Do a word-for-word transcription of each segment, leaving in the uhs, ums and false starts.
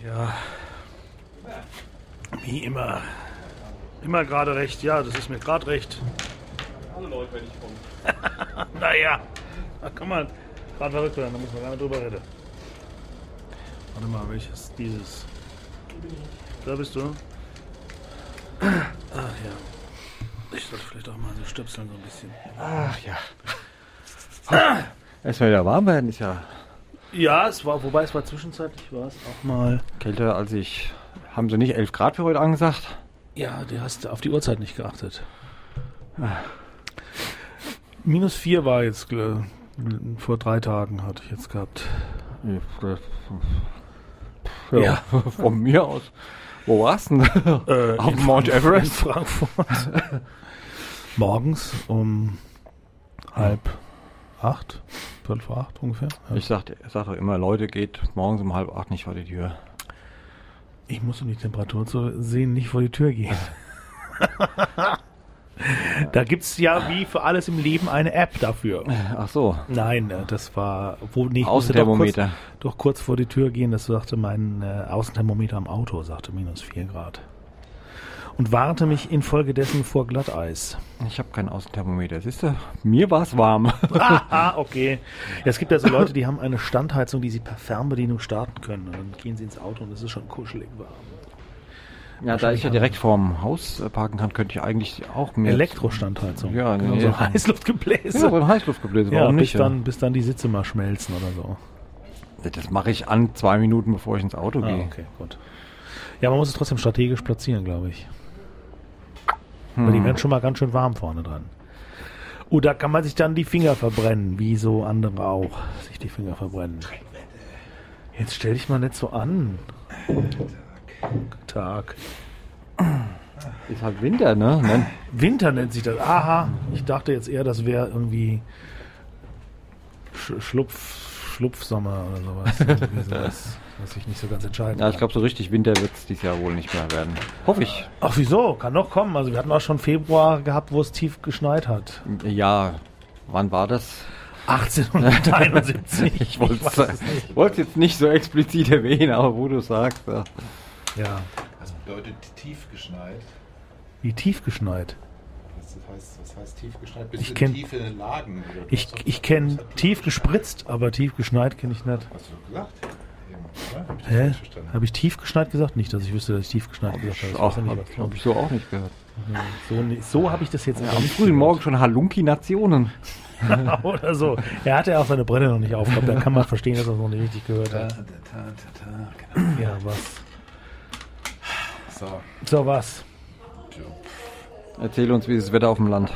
Ja. Wie immer. Immer gerade recht. Ja, das ist mir gerade recht. Alle Leute, wenn ich komme. Naja. Ach, komm mal. Gerade verrückt werden, da muss man gar nicht drüber reden. Warte mal, welches dieses? Da bist du. Ach ja. Ich sollte vielleicht auch mal so stöpseln so ein bisschen. Ach ja. Es wird wieder warm werden, ist ja... Ja, es war, wobei es war zwischenzeitlich, war es auch mal... Kälter als ich... Haben sie nicht elf Grad für heute angesagt? Ja, du hast auf die Uhrzeit nicht geachtet. Ah. Minus vier war jetzt, äh, vor drei Tagen hatte ich jetzt gehabt. Ja, ja. Von mir aus. Wo warst du denn? Äh, auf Mount Everest? Frankfurt. Morgens um halb acht, viertel vor acht ungefähr. Ja. Ich sage sag immer, Leute, geht morgens um halb acht nicht vor die Tür. Ich muss, um die Temperatur zu sehen, nicht vor die Tür gehen. Da gibt es ja wie für alles im Leben eine App dafür. Ach so. Nein, das war... Wo, nee, ich Außenthermometer. Doch kurz, doch kurz vor die Tür gehen, das sagte mein äh, Außenthermometer am Auto, sagte minus vier Grad. Und warnte mich infolgedessen vor Glatteis. Ich habe kein Außenthermometer, siehst du? Mir war es warm. Aha, okay. Ja, es gibt ja so Leute, die haben eine Standheizung, die sie per Fernbedienung starten können. Und dann gehen sie ins Auto und es ist schon kuschelig warm. Ja, da ich ja direkt vorm Haus parken kann, könnte ich eigentlich auch mehr... Elektrostandheizung. Ja, genau, nee, so ein Heißluftgebläse. Ja, so ein Heißluftgebläse, warum ja, bis nicht? dann, bis dann die Sitze mal schmelzen oder so. Das mache ich an zwei Minuten, bevor ich ins Auto Ah, gehe. okay, gut. Ja, man muss es trotzdem strategisch platzieren, glaube ich. Hm. Weil die werden schon mal ganz schön warm vorne dran. Oh, da kann man sich dann die Finger verbrennen, wie so andere auch sich die Finger verbrennen. Jetzt stell dich mal nicht so an. Tag. Ist halt Winter, ne? Nein. Winter nennt sich das. Aha, ich dachte jetzt eher, das wäre irgendwie Sch Schlupf, Schlupfsommer oder sowas. Irgendwie sowas, was ich nicht so ganz entscheiden Ja, ich kann. glaube, so richtig Winter wird es dieses Jahr wohl nicht mehr werden. Hoffe ich. Ach, wieso? Kann doch kommen. Also wir hatten auch schon Februar gehabt, wo es tief geschneit hat. Ja, wann war das? achtzehnhunderteinundsiebzig. Ich wollte es jetzt nicht so explizit erwähnen, aber wo du sagst. Ja. Ja. Was bedeutet tief geschneit? Wie tief geschneit? Was heißt, was heißt tief geschneit? Ich Bis kenn- in tiefe Lagen? Oder Ich, was? ich kenne Was hat tief gespritzt, aber tief geschneit kenne ich nicht. Hast du doch gesagt? Eben, oder? Hab ich das Hä? falsch verstanden? Habe ich tief geschneit gesagt? Nicht, dass ich wüsste, dass ich tief geschneit gesagt habe. Ich weiß Ach, ja nicht, habe was hab ich so auch nicht gehört. so ni- so habe ich das jetzt Ja, auch am nicht frühen gehört. Morgen schon Halunki-Nationen. Oder so. Er hatte ja auch seine Brille noch nicht auf. Ich glaube, da kann man verstehen, dass er es noch nicht richtig gehört Ta, hat. ta, ta, ta, ta, genau. Ja, was? So. So, was? Erzähl uns, wie ist das Wetter auf dem Land?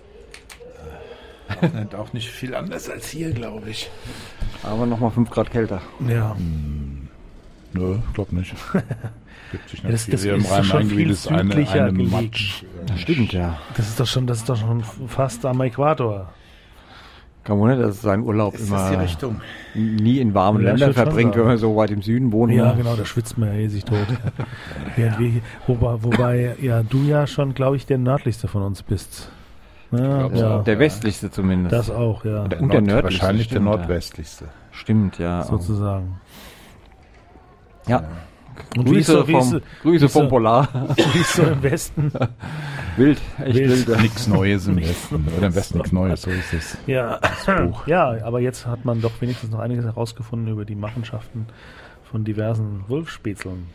Auch nicht, auch nicht viel anders als hier, glaube ich. Aber nochmal fünf Grad kälter. Ja. Nö, glaub nicht. Gibt sich Ja, das- viel. das Hier im ist schon Rhein-Main-Gebiet viel ist eine, südlicher eine gelegen. Matsch. Das stimmt, ja. Das ist doch schon, das ist doch schon fast am Äquator. Kein Wunder, dass sein Urlaub Ist das die immer Richtung? nie in warmen Ja, ich Ländern würd schon verbringt, sagen. wenn man so weit im Süden wohnt. Ja, ne? genau, da schwitzt man ja eh sich tot. Während wir, hier- wobei, wobei ja du ja schon, glaube ich, der nördlichste von uns bist. Ja, glaub ja. auch. Der westlichste zumindest. Das auch, ja. Der Und der Nord- nördlichste, Wahrscheinlich der stimmt, ja. nordwestlichste. Stimmt, ja. Sozusagen. Ja. Und wie ist Grüße so, wie ist vom, so, Grüße wie ist vom so- Polar. wie ist so im Westen? Wild, echt Wild. wild. Nichts Neues im Westen. Oder im Westen nichts Neues, so ist es. Ja. Buch. Ja, aber jetzt hat man doch wenigstens noch einiges herausgefunden über die Machenschaften von diversen Wolfspätzeln.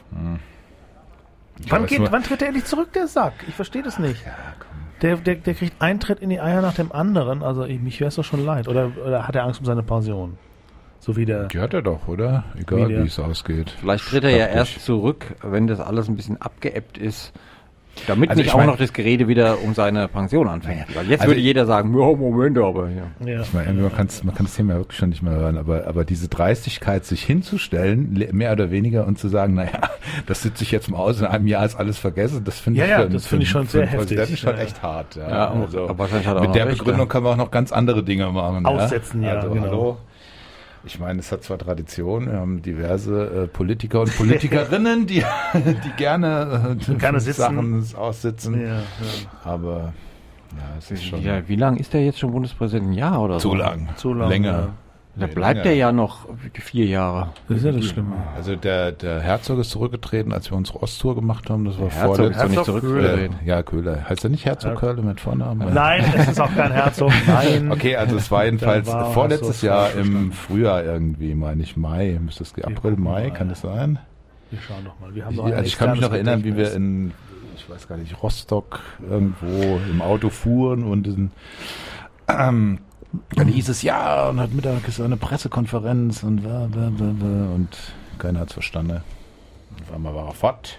Ich Wann, weiß geht, nur- wann tritt er endlich zurück, der Sack? Ich verstehe das nicht. Der, der, der kriegt einen Tritt in die Eier nach dem anderen. Also ich, mich wäre es doch schon leid. Oder, oder hat er Angst um seine Pension? So wie der... Die hat er doch, oder? Egal, Wie der- wie es ausgeht. Vielleicht tritt er ja Praktisch. erst zurück, wenn das alles ein bisschen abgeebbt ist. Damit Also nicht ich auch mein- noch das Gerede wieder um seine Pension anfängt. Weil jetzt Also würde ich- jeder sagen, ja, Moment, aber ja. Ja. Ich meine, man, kann's, man kann das Thema wirklich schon nicht mehr hören, aber, aber diese Dreistigkeit, sich hinzustellen, le- mehr oder weniger, und zu sagen, naja, das sitze ich jetzt mal aus, in einem Jahr ist alles vergessen, das finde Ja, ich, ja, für einen- das für finde ich einen- schon für sehr einen heftig. Präsidenten schon Ja, ja. echt hart. Ja. Ja, also, aber wahrscheinlich hat er auch mit noch der recht, Begründung ja. kann man auch noch ganz andere Dinge machen. Aussetzen, ja, also, genau. Hallo. Ich meine, es hat zwar Tradition, wir haben diverse äh, Politiker und Politikerinnen, die, die gerne, äh, Gerne sitzen. Sachen aussitzen, Ja, ja. aber ja, es ist schon Ja, wie lange ist der jetzt schon Bundespräsident? Ein Jahr oder so? zu lang, Zu lang, länger. ja. Da Nee, bleibt länger. er ja noch vier Jahre. Das ist ja das Schlimme. Also der, der Herzog ist zurückgetreten, als wir unsere Osttour gemacht haben. Das war Der Herzog ist doch nicht Herzog zurückgetreten. Äh, ja, Köhler. Heißt er nicht Herzog Ja. Köhler mit Vornamen? Nein, es ist auch kein Herzog. Nein. Okay, also es war jedenfalls Da war- vorletztes hast du Jahr falsch im verstanden. Frühjahr irgendwie, meine ich, Mai. Müsste es April, gucken Mai, mal. kann das sein? Wir schauen doch mal. Wir haben Ich, doch ein also ich kann mich noch externes erinnern, wie wir Gedächtnis. in, ich weiß gar nicht, Rostock irgendwo im Auto fuhren und in, ähm, dann hieß es, ja, und heute Mittag ist eine Pressekonferenz und bla, bla, bla, bla, und keiner hat's verstanden. Auf einmal war er fort.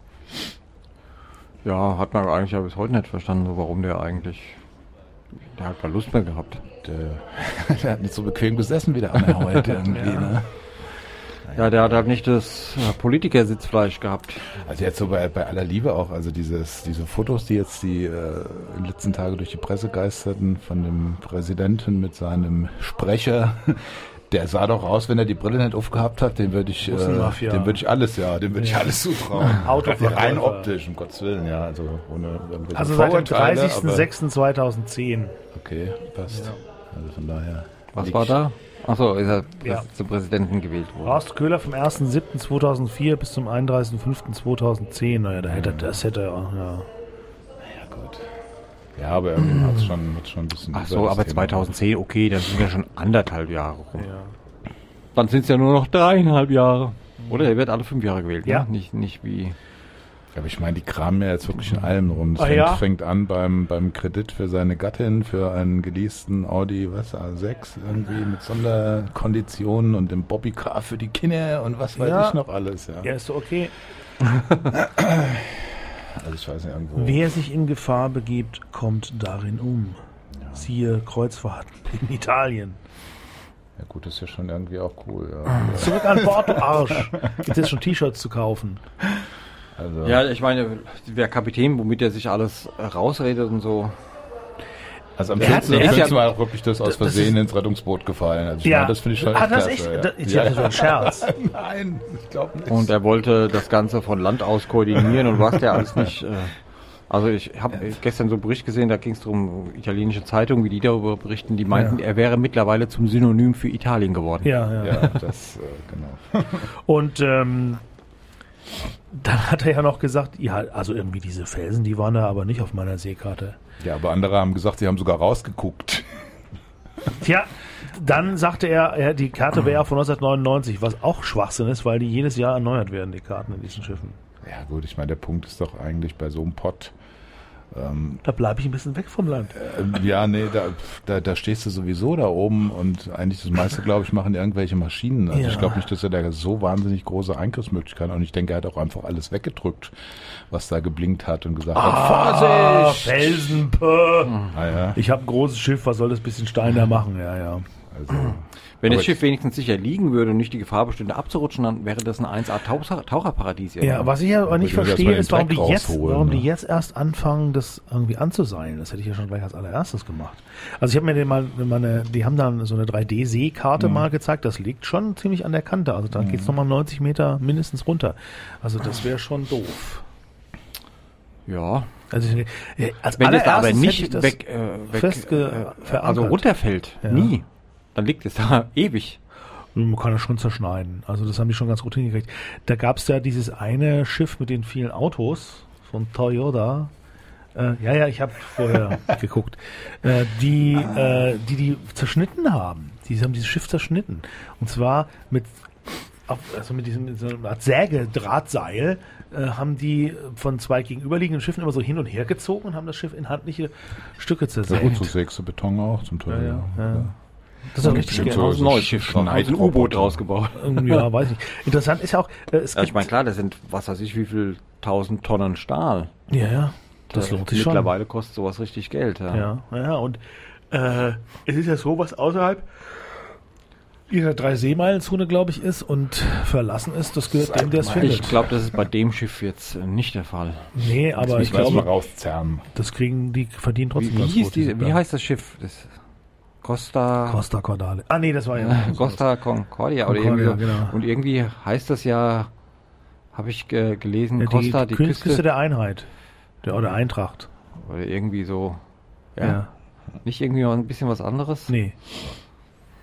Ja, hat man eigentlich ja bis heute nicht verstanden, so warum der eigentlich. Der hat keine Lust mehr gehabt. Der, der hat nicht so bequem gesessen wie der andere heute irgendwie, ne? Ja, der hat halt nicht das äh, Politikersitzfleisch gehabt. Also jetzt so bei, bei aller Liebe auch, also dieses, diese Fotos, die jetzt die äh, in den letzten Tagen durch die Presse geisterten von dem Präsidenten mit seinem Sprecher, der sah doch aus, wenn er die Brille nicht aufgehabt hat, dem würde ich, äh, Russenmafia. dem würde ich alles, ja, dem würde ich alles zutrauen. Autoverkäufer. Rein optisch, um Gottes Willen, ja, also ohne irgendwelche Also seit dem Vorurteile, dreißigsten aber- sechsten zweitauszehn. Okay, passt. Also von daher. Was lieg war ich- da? Achso, ist er Ja. zum Präsidenten gewählt worden. Horst Köhler vom ersten siebten zweitausendvier bis zum einunddreißigsten fünften zweitausendzehn. Naja, da hätte er, das hätte er, ja. Ja, gut. Ja, aber irgendwie hat es schon, hat's schon ein bisschen. Ach über so, das aber Thema- zweitausendzehn, okay, dann sind wir schon anderthalb Jahre rum. ja. Dann sind es ja nur noch dreieinhalb Jahre. Oder er wird alle fünf Jahre gewählt, Ja. ne? Nicht, nicht wie... Aber ich meine, die kramen ja jetzt wirklich in allem rum. Es Ah, fängt, ja? fängt an beim, beim Kredit für seine Gattin, für einen geleasten Audi, was, A sechs irgendwie mit Sonderkonditionen und dem Bobbycar für die Kinder und was weiß Ja. ich noch alles, ja. Ja, ist so okay. Also ich weiß nicht, irgendwo. Wer sich in Gefahr begibt, kommt darin um. Siehe Kreuzfahrten in Italien. Ja gut, das ist ja schon irgendwie auch cool, ja. Zurück an Bord, du Arsch. Gibt jetzt schon T-Shirts zu kaufen. Also, Ja, ich meine, der Kapitän, womit er sich alles äh, rausredet und so. also am Der hat- schönsten der am ist schönsten ja- war auch wirklich das aus das Versehen ist- ins Rettungsboot gefallen. Also ich Ja. meine, das finde ich schon Ah, echt das klasse, echt? ja. Das- ich ja, dachte, das war ein Scherz. Nein, ich glaube nicht. Und er wollte das Ganze von Land aus koordinieren und was der alles nicht. Äh, also ich habe gestern so einen Bericht gesehen, da ging es darum, italienische Zeitungen, wie die darüber berichten, die meinten, Ja. er wäre mittlerweile zum Synonym für Italien geworden. Ja, ja. Ja, das, äh, genau. Und ähm, dann hat er ja noch gesagt, ja, also irgendwie diese Felsen, die waren da aber nicht auf meiner Seekarte. Ja, aber andere haben gesagt, sie haben sogar rausgeguckt. Tja, dann sagte er, er die Karte wäre ja von neunzehnhundertneunundneunzig, was auch Schwachsinn ist, weil die jedes Jahr erneuert werden, die Karten in diesen Schiffen. Ja gut, ich meine, der Punkt ist doch eigentlich bei so einem Pott, ähm, Da bleibe ich ein bisschen weg vom Land. äh, ja, nee, da, da, da stehst du sowieso da oben und eigentlich das meiste, glaube ich, machen irgendwelche Maschinen. Also Ja. ich glaube nicht, dass er da so wahnsinnig große Eingriffsmöglichkeiten hat und ich denke, er hat auch einfach alles weggedrückt, was da geblinkt hat und gesagt Ah, hat, Vorsicht! Felsen, puh. Ah, ja, Ich habe ein großes Schiff, was soll das bisschen Stein da machen? Ja, ja. also, Wenn das Aber Schiff wenigstens sicher liegen würde und nicht die Gefahr bestünde abzurutschen, dann wäre das ein eins A Taucher, Taucherparadies. Ja, was ich ja aber nicht die müssen verstehe, erstmal ist, warum den die Dreck jetzt, rausholen, warum die ne? jetzt erst anfangen, das irgendwie anzuseilen. Das hätte ich ja schon gleich als allererstes gemacht. Also ich habe mir den mal, meine, die haben dann so eine drei D Seekarte Mhm. mal gezeigt. Das liegt schon ziemlich an der Kante. Also dann geht's nochmal neunzig Meter mindestens runter. Also das wäre schon doof. Ja. Also ich, äh, als Wenn das da aber allererstes hätte ich nicht das weg, äh, weg festge- äh, also verankert. runterfällt, Ja. nie, dann liegt es da ewig. Man kann es schon zerschneiden. Also das haben die schon ganz gut hingekriegt. Da gab es ja dieses eine Schiff mit den vielen Autos von Toyota. Äh, ja, ja, ich habe vorher geguckt. Äh, die, äh, die die zerschnitten haben. Die haben dieses Schiff zerschnitten. Und zwar mit, auf, also mit diesem mit so einer Art Sägedrahtseil äh, haben die von zwei gegenüberliegenden Schiffen immer so hin und her gezogen und haben das Schiff in handliche Stücke ja zersägt. gut, so sägst du Beton auch zum Teil. Ja, ja, ja. Das ist auch richtig Stimmt geil. so. Aus ein neues Schiff draus, ein Schneidroboter. U-Boot draus gebaut. Ja, weiß ich. Interessant ist ja auch, äh, es Ja, ich gibt- meine, klar, das sind, was weiß ich, wie viel tausend Tonnen Stahl. Ja, ja. Das lohnt sich schon. Mittlerweile kostet sowas richtig Geld. Ja. Ja, ja, und äh, es ist ja so, was außerhalb dieser drei Seemeilenzone, glaube ich, ist und verlassen ist, das gehört dem, der es allgemein. findet. Ich glaube, das ist bei dem Schiff jetzt äh, nicht der Fall. Nee, aber ich Ich glaube, mal glaube, rauszerren. das kriegen die, verdienen Wie, trotzdem wie, ganz hieß gut, die, diese wie Plan- heißt das Schiff? Das Costa, Costa Cordale. Ah, nee, das war ja. äh, Costa Concordia, oder Concordia, irgendwie so. genau. Und irgendwie heißt das ja, habe ich ge gelesen, Ja, Costa, die, Kü- Küste, Küste der Einheit. Der, oder Eintracht. oder irgendwie so. Ja. Ja. Nicht irgendwie mal ein bisschen was anderes? Nee.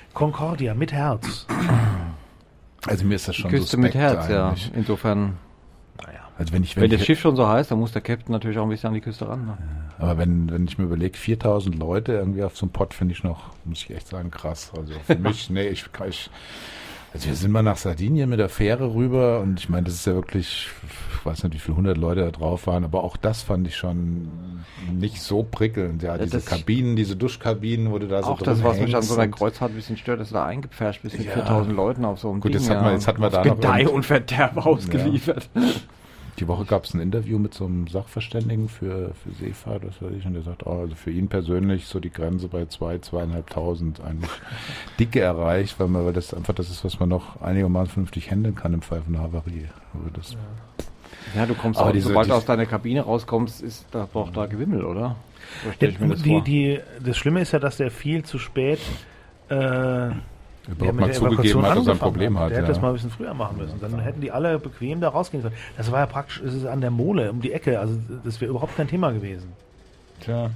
Concordia mit Herz. Also mir ist das schon Küste suspekt mit Herz, eigentlich. ja. Insofern, Naja. Also wenn ich, wenn wenn das ich, Schiff schon so heißt, dann muss der Captain natürlich auch ein bisschen an die Küste ran. Ne? aber wenn, wenn ich mir überlege, viertausend Leute irgendwie auf so einem Pott, finde ich noch, muss ich echt sagen, krass. Also für mich, nee, ich, ich also wir sind mal nach Sardinien mit der Fähre rüber und ich meine, das ist ja wirklich, ich weiß nicht, wie viele hundert Leute da drauf waren, aber auch das fand ich schon nicht so prickelnd. Ja, Ja, diese das- Kabinen, diese Duschkabinen, wo du da so Auch drin das, was mich an so einer hängst und- Kreuzfahrt ein bisschen stört, dass du da eingepfercht bist mit Ja. viertausend Leuten auf so einem Gut, Ding. jetzt hatten wir- jetzt hatten wir auf da noch Gedeih irgend- und Verderb ausgeliefert. Die Woche gab es ein Interview mit so einem Sachverständigen für, für Seefahrt, was weiß ich, und der sagt, oh, also für ihn persönlich so die Grenze bei zwei, zweieinhalbtausend eigentlich dicke erreicht, weil man, weil das einfach das ist, was man noch einigermaßen vernünftig handeln kann im Fall von einer Havarie. Also das, Ja, du kommst Aber auch, diese- sobald du die- aus deiner Kabine rauskommst, ist da doch da Gewimmel, oder? So stell ich mir das die, vor. die, das Schlimme ist ja, dass der viel zu spät äh, überhaupt mit mal der zugegeben Evakuation hat, dass er ein angefangen Problem hat. Der hätte das Ja. mal ein bisschen früher machen müssen. Dann hätten die alle bequem da rausgehen können. Das war ja praktisch, es ist an der Mole, um die Ecke. Also das wäre überhaupt kein Thema gewesen. Tja.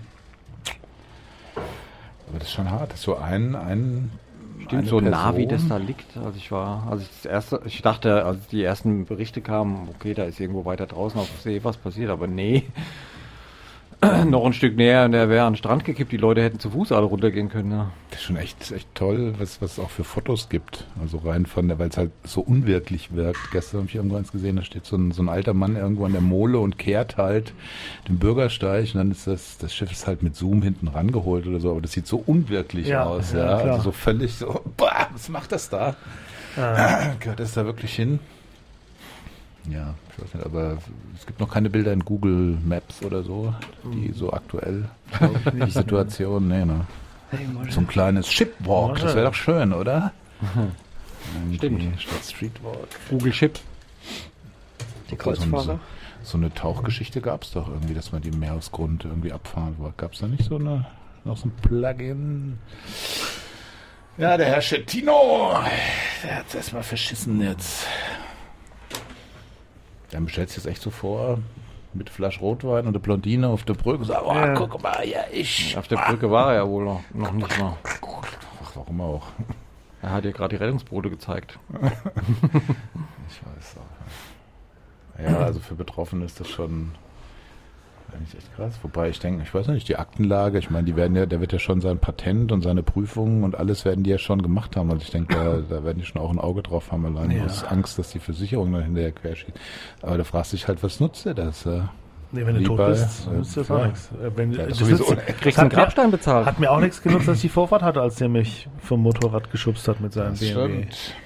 Aber das ist schon hart, das ist so ein, ein Stimmt, eine so nah wie das Person. da liegt. Also ich war, also ich das erste, ich dachte, als die ersten Berichte kamen, okay, da ist irgendwo weiter draußen auf See was passiert, aber nee. Noch ein Stück näher und der wäre an den Strand gekippt, die Leute hätten zu Fuß alle runtergehen können. Ja. Das ist schon echt, echt toll, was, was es auch für Fotos gibt. Also rein von der, weil es halt so unwirklich wirkt. Gestern habe ich irgendwo eins gesehen, da steht so ein, so ein alter Mann irgendwo an der Mole und kehrt halt den Bürgersteig und dann ist das, das Schiff ist halt mit Zoom hinten rangeholt oder so, aber das sieht so unwirklich Ja, aus, ja, ja. klar. Also so völlig so, boah, was macht das da? Gehört das da wirklich hin? Ja, ich weiß nicht, aber es gibt noch keine Bilder in Google Maps oder so, die so aktuell die Situation, nee, ne? So ein kleines Shipwalk, das wäre doch schön, oder? Stimmt. Irgendwie Statt Streetwalk. Google Ship. Die So, so, Kreuzfahrer. so eine Tauchgeschichte gab es doch irgendwie, dass man die Meeresgrund irgendwie abfahren wollte. Gab es da nicht so eine, noch so ein Plugin? Ja, der Herr Schettino, der hat es erstmal verschissen jetzt. Dann bestellt sich das echt so vor, mit Flasch Rotwein und der Blondine auf der Brücke. Sagt, oh, Ja. guck mal, ja, ich. Auf der Brücke war er ja wohl noch, noch nicht mal. Ach, warum auch? Er hat dir gerade die Rettungsboote gezeigt. Ich weiß auch. Ja, also für Betroffene ist das schon eigentlich echt krass. Wobei ich denke, ich weiß nicht, die Aktenlage, ich meine, die werden ja, der wird ja schon sein Patent und seine Prüfungen und alles werden die ja schon gemacht haben. Also ich denke, da, da werden die schon auch ein Auge drauf haben, allein Ja. aus Angst, dass die Versicherung dann hinterher querschießt. Aber da fragst du dich halt, was nutzt dir das? Ja? Nee, wenn du Wie tot bei- bist, dann nützt dir das auch ja. nichts. Äh, Wenn, Ja, das sowieso. nützt- Kriegst einen hat mir- Grabstein bezahlt. Hat mir auch nichts genutzt, dass ich Vorfahrt hatte, als der mich vom Motorrad geschubst hat mit seinem Das B M W. stimmt.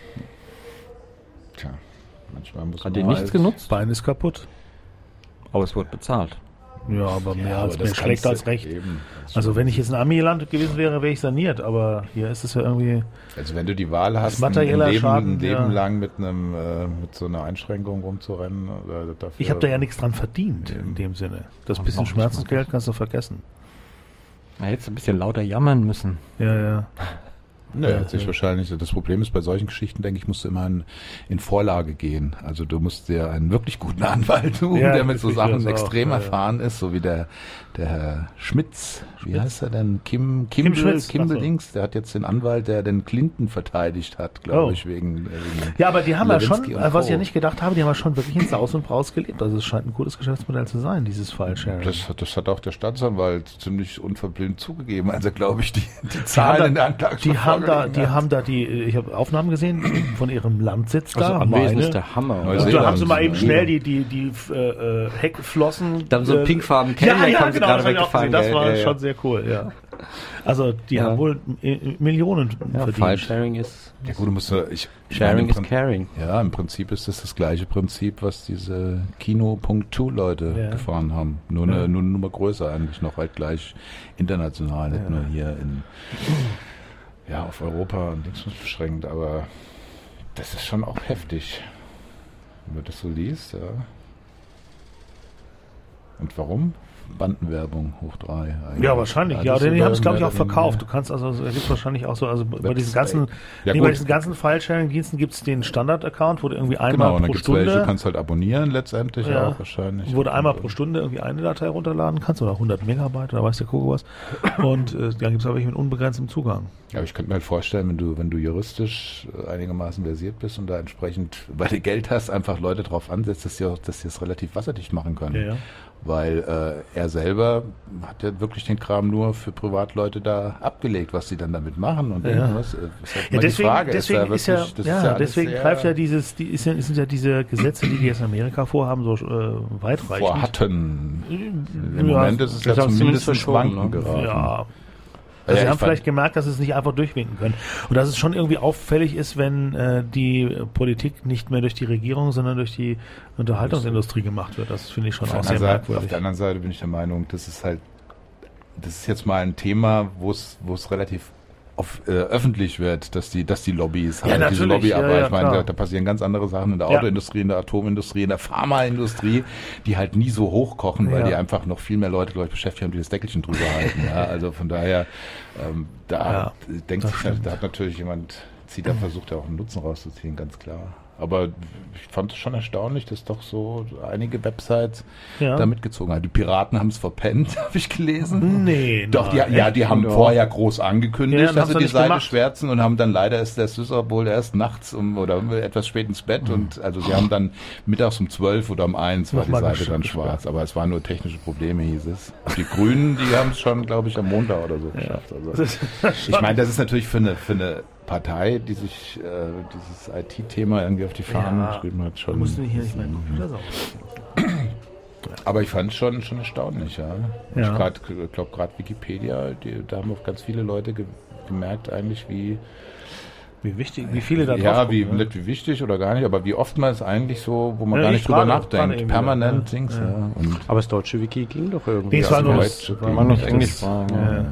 Tja, manchmal muss Hat man dir auch nichts alles- genutzt? Bein ist kaputt. Aber es wurde bezahlt. Ja, aber mehr Ja, als aber mehr das schlecht kannst du als recht. eben. Das Also stimmt. wenn ich jetzt in Amiland gewesen wäre, wäre ich saniert, aber hier ist es ja irgendwie. Also wenn du die Wahl hast, ein materieller Leben, Schaden, ein Leben ja. lang mit einem äh, mit so einer Einschränkung rumzurennen, oder dafür, Ich habe da ja nichts dran verdient in dem Sinne. Das bisschen noch nicht Schmerzensgeld kannst du vergessen. Da hättest du ein bisschen lauter jammern müssen. Ja, ja. Nö, Ja, hat sich ja. wahrscheinlich. Das Problem ist bei solchen Geschichten, denke ich, musst du immer in, in Vorlage gehen. Also du musst dir einen wirklich guten Anwalt suchen, Ja, der mit so ich Sachen das auch, extrem ja, ja. erfahren ist, so wie der der Herr Schmitz. Wie Schmitz? heißt er denn? Kim Kim Kimball, Schmitz, Kimball ach so. Dings. Der hat jetzt den Anwalt, der den Clinton verteidigt hat, glaube Oh. ich, wegen, äh, wegen Ja, aber die haben ja schon, Lewinsky und äh, was ich Co. ja nicht gedacht habe, die haben ja schon wirklich in Saus und Braus gelebt. Also es scheint ein gutes Geschäftsmodell zu sein, dieses File-Sharing. Das, hat- das hat auch der Staatsanwalt ziemlich unverblümt zugegeben, als er, glaube ich, die, die Die haben Zahlen da- in der Anklage Die schon haben da, vorgelegt die hat. haben da die, ich habe Aufnahmen gesehen von ihrem Landsitz da. Also Anwesen meine. ist der Hammer. Neuseeland. Und da haben sie mal eben Ja. schnell die, die, die äh, äh, Heckflossen. Da haben so äh, pinkfarben Ja, Cadillac ja, haben sie genau, gerade das, hab ich auch weggefahren. gesehen. Das gell? war Ja, ja. schon sehr cool, ja. Also die Ja. haben wohl äh, Millionen Ja, verdient. File-Sharing ist... Ja gut, du musst ja, ich, ich Sharing meine, is im Prin- caring. Ja, im Prinzip ist das das gleiche Prinzip, was diese Kino.punkt zwei Leute Ja. gefahren haben. Nur eine, Ja. nur eine Nummer größer eigentlich noch, halt gleich international, nicht Ja. nur hier in, ja, auf Europa und Dings beschränkt, aber das ist schon auch heftig, wenn man das so liest, ja. Und warum? Bandenwerbung hoch drei. Eigentlich. Ja, wahrscheinlich. Ja, das denn die über- haben es, glaube ich, mehr auch oder verkauft. Du weniger- kannst also, es gibt wahrscheinlich auch so, also bei Website. diesen ganzen, Ja, nee, gut. bei diesen ganzen File-Sharing-Diensten gibt es den Standard-Account, wo du irgendwie einmal Genau, und dann pro gibt's welche, du Stunde, kannst halt abonnieren letztendlich Ja. auch wahrscheinlich. wo du einmal pro Stunde irgendwie eine Datei runterladen kannst oder hundert Megabyte oder weiß der Kuckuck was. Und äh, dann gibt es auch welche mit unbegrenztem Zugang. Ja, aber ich könnte mir halt vorstellen, wenn du, wenn du juristisch äh, einigermaßen versiert bist und da entsprechend, weil du Geld hast, einfach Leute drauf ansetzt, dass die auch, dass die es relativ wasserdicht machen können. Ja, ja. Weil äh, er selber hat ja wirklich den Kram nur für Privatleute da abgelegt, was sie dann damit machen und Ja. irgendwas. Äh, ist halt Ja, immer deswegen, die Frage, deswegen ist, ist da ja, wirklich, das ja, ist ja alles deswegen sehr greift ja dieses, die ist ja, sind ja diese Gesetze, die die jetzt in Amerika vorhaben, so äh, weitreichend. vorhatten. Im Ja, Moment ist es ja das haben sie zumindest zumindest Schwanken verschoben, ne? geraten. Ja. Ja, Also ich sie haben fand- vielleicht gemerkt, dass es nicht einfach durchwinken können. Und dass es schon irgendwie auffällig ist, wenn äh, die Politik nicht mehr durch die Regierung, sondern durch die Unterhaltungsindustrie gemacht wird. Das finde ich schon Auf auch der, sehr anderen Seite, auf merkwürdig. der anderen Seite bin ich der Meinung, das ist halt, das ist jetzt mal ein Thema, wo es, wo es relativ auf, äh, öffentlich wird, dass die, dass die Lobbys Ja, halt diese natürlich, Lobbyarbeit, ja, ja, ich meine, klar. da, da passieren ganz andere Sachen in der Ja. Autoindustrie, in der Atomindustrie, in der Pharmaindustrie, die halt nie so hochkochen, weil Ja. die einfach noch viel mehr Leute, glaube ich, beschäftigt haben, die das Deckelchen drüber halten. Ja, also von daher, ähm, da Ja, denkt das sich, halt, stimmt. da hat natürlich jemand, zieht da versucht, da auch einen Nutzen rauszuziehen, ganz klar. Aber ich fand es schon erstaunlich, dass doch so einige Websites Ja. da mitgezogen haben. Die Piraten haben es verpennt, habe ich gelesen. Nee, Doch, die, nein. ja, die haben Ja. vorher groß angekündigt, Ja, dann dass haben's sie doch die nicht Seite gemacht. schwärzen und haben dann leider ist der Super wohl erst nachts um oder etwas spät ins Bett und also sie haben dann mittags um zwölf oder um eins war die Nochmal Seite dann gesperrt. schwarz. Aber es waren nur technische Probleme, hieß es. Und die Grünen, die haben es schon, glaube ich, am Montag oder so geschafft. Also, ich meine, das ist natürlich für eine, für eine Partei, die sich äh, dieses I T-Thema irgendwie auf die Fahnen Ja, geschrieben hat, schon. musst du nicht hier nicht meinen Computer sauber. Aber ich fand es schon, schon erstaunlich, ja. Ja. Ich grad- ich glaube, gerade Wikipedia, die, da haben auch ganz viele Leute ge gemerkt, eigentlich, wie, Wie wichtig, wie viele da ja, drauf wie, gucken, ne? nicht wie wichtig oder gar nicht, aber wie oft man es eigentlich so, wo man Ja, gar ich nicht drüber gerade- nachdenkt, gerade eben permanent wieder, ja. Dings, Ja. ja. Und Aber das deutsche Wiki ging doch irgendwie. Nee, es war Also nur weil- das, Deutsch, weil man noch das- Englisch war. Ja, Ja. ja.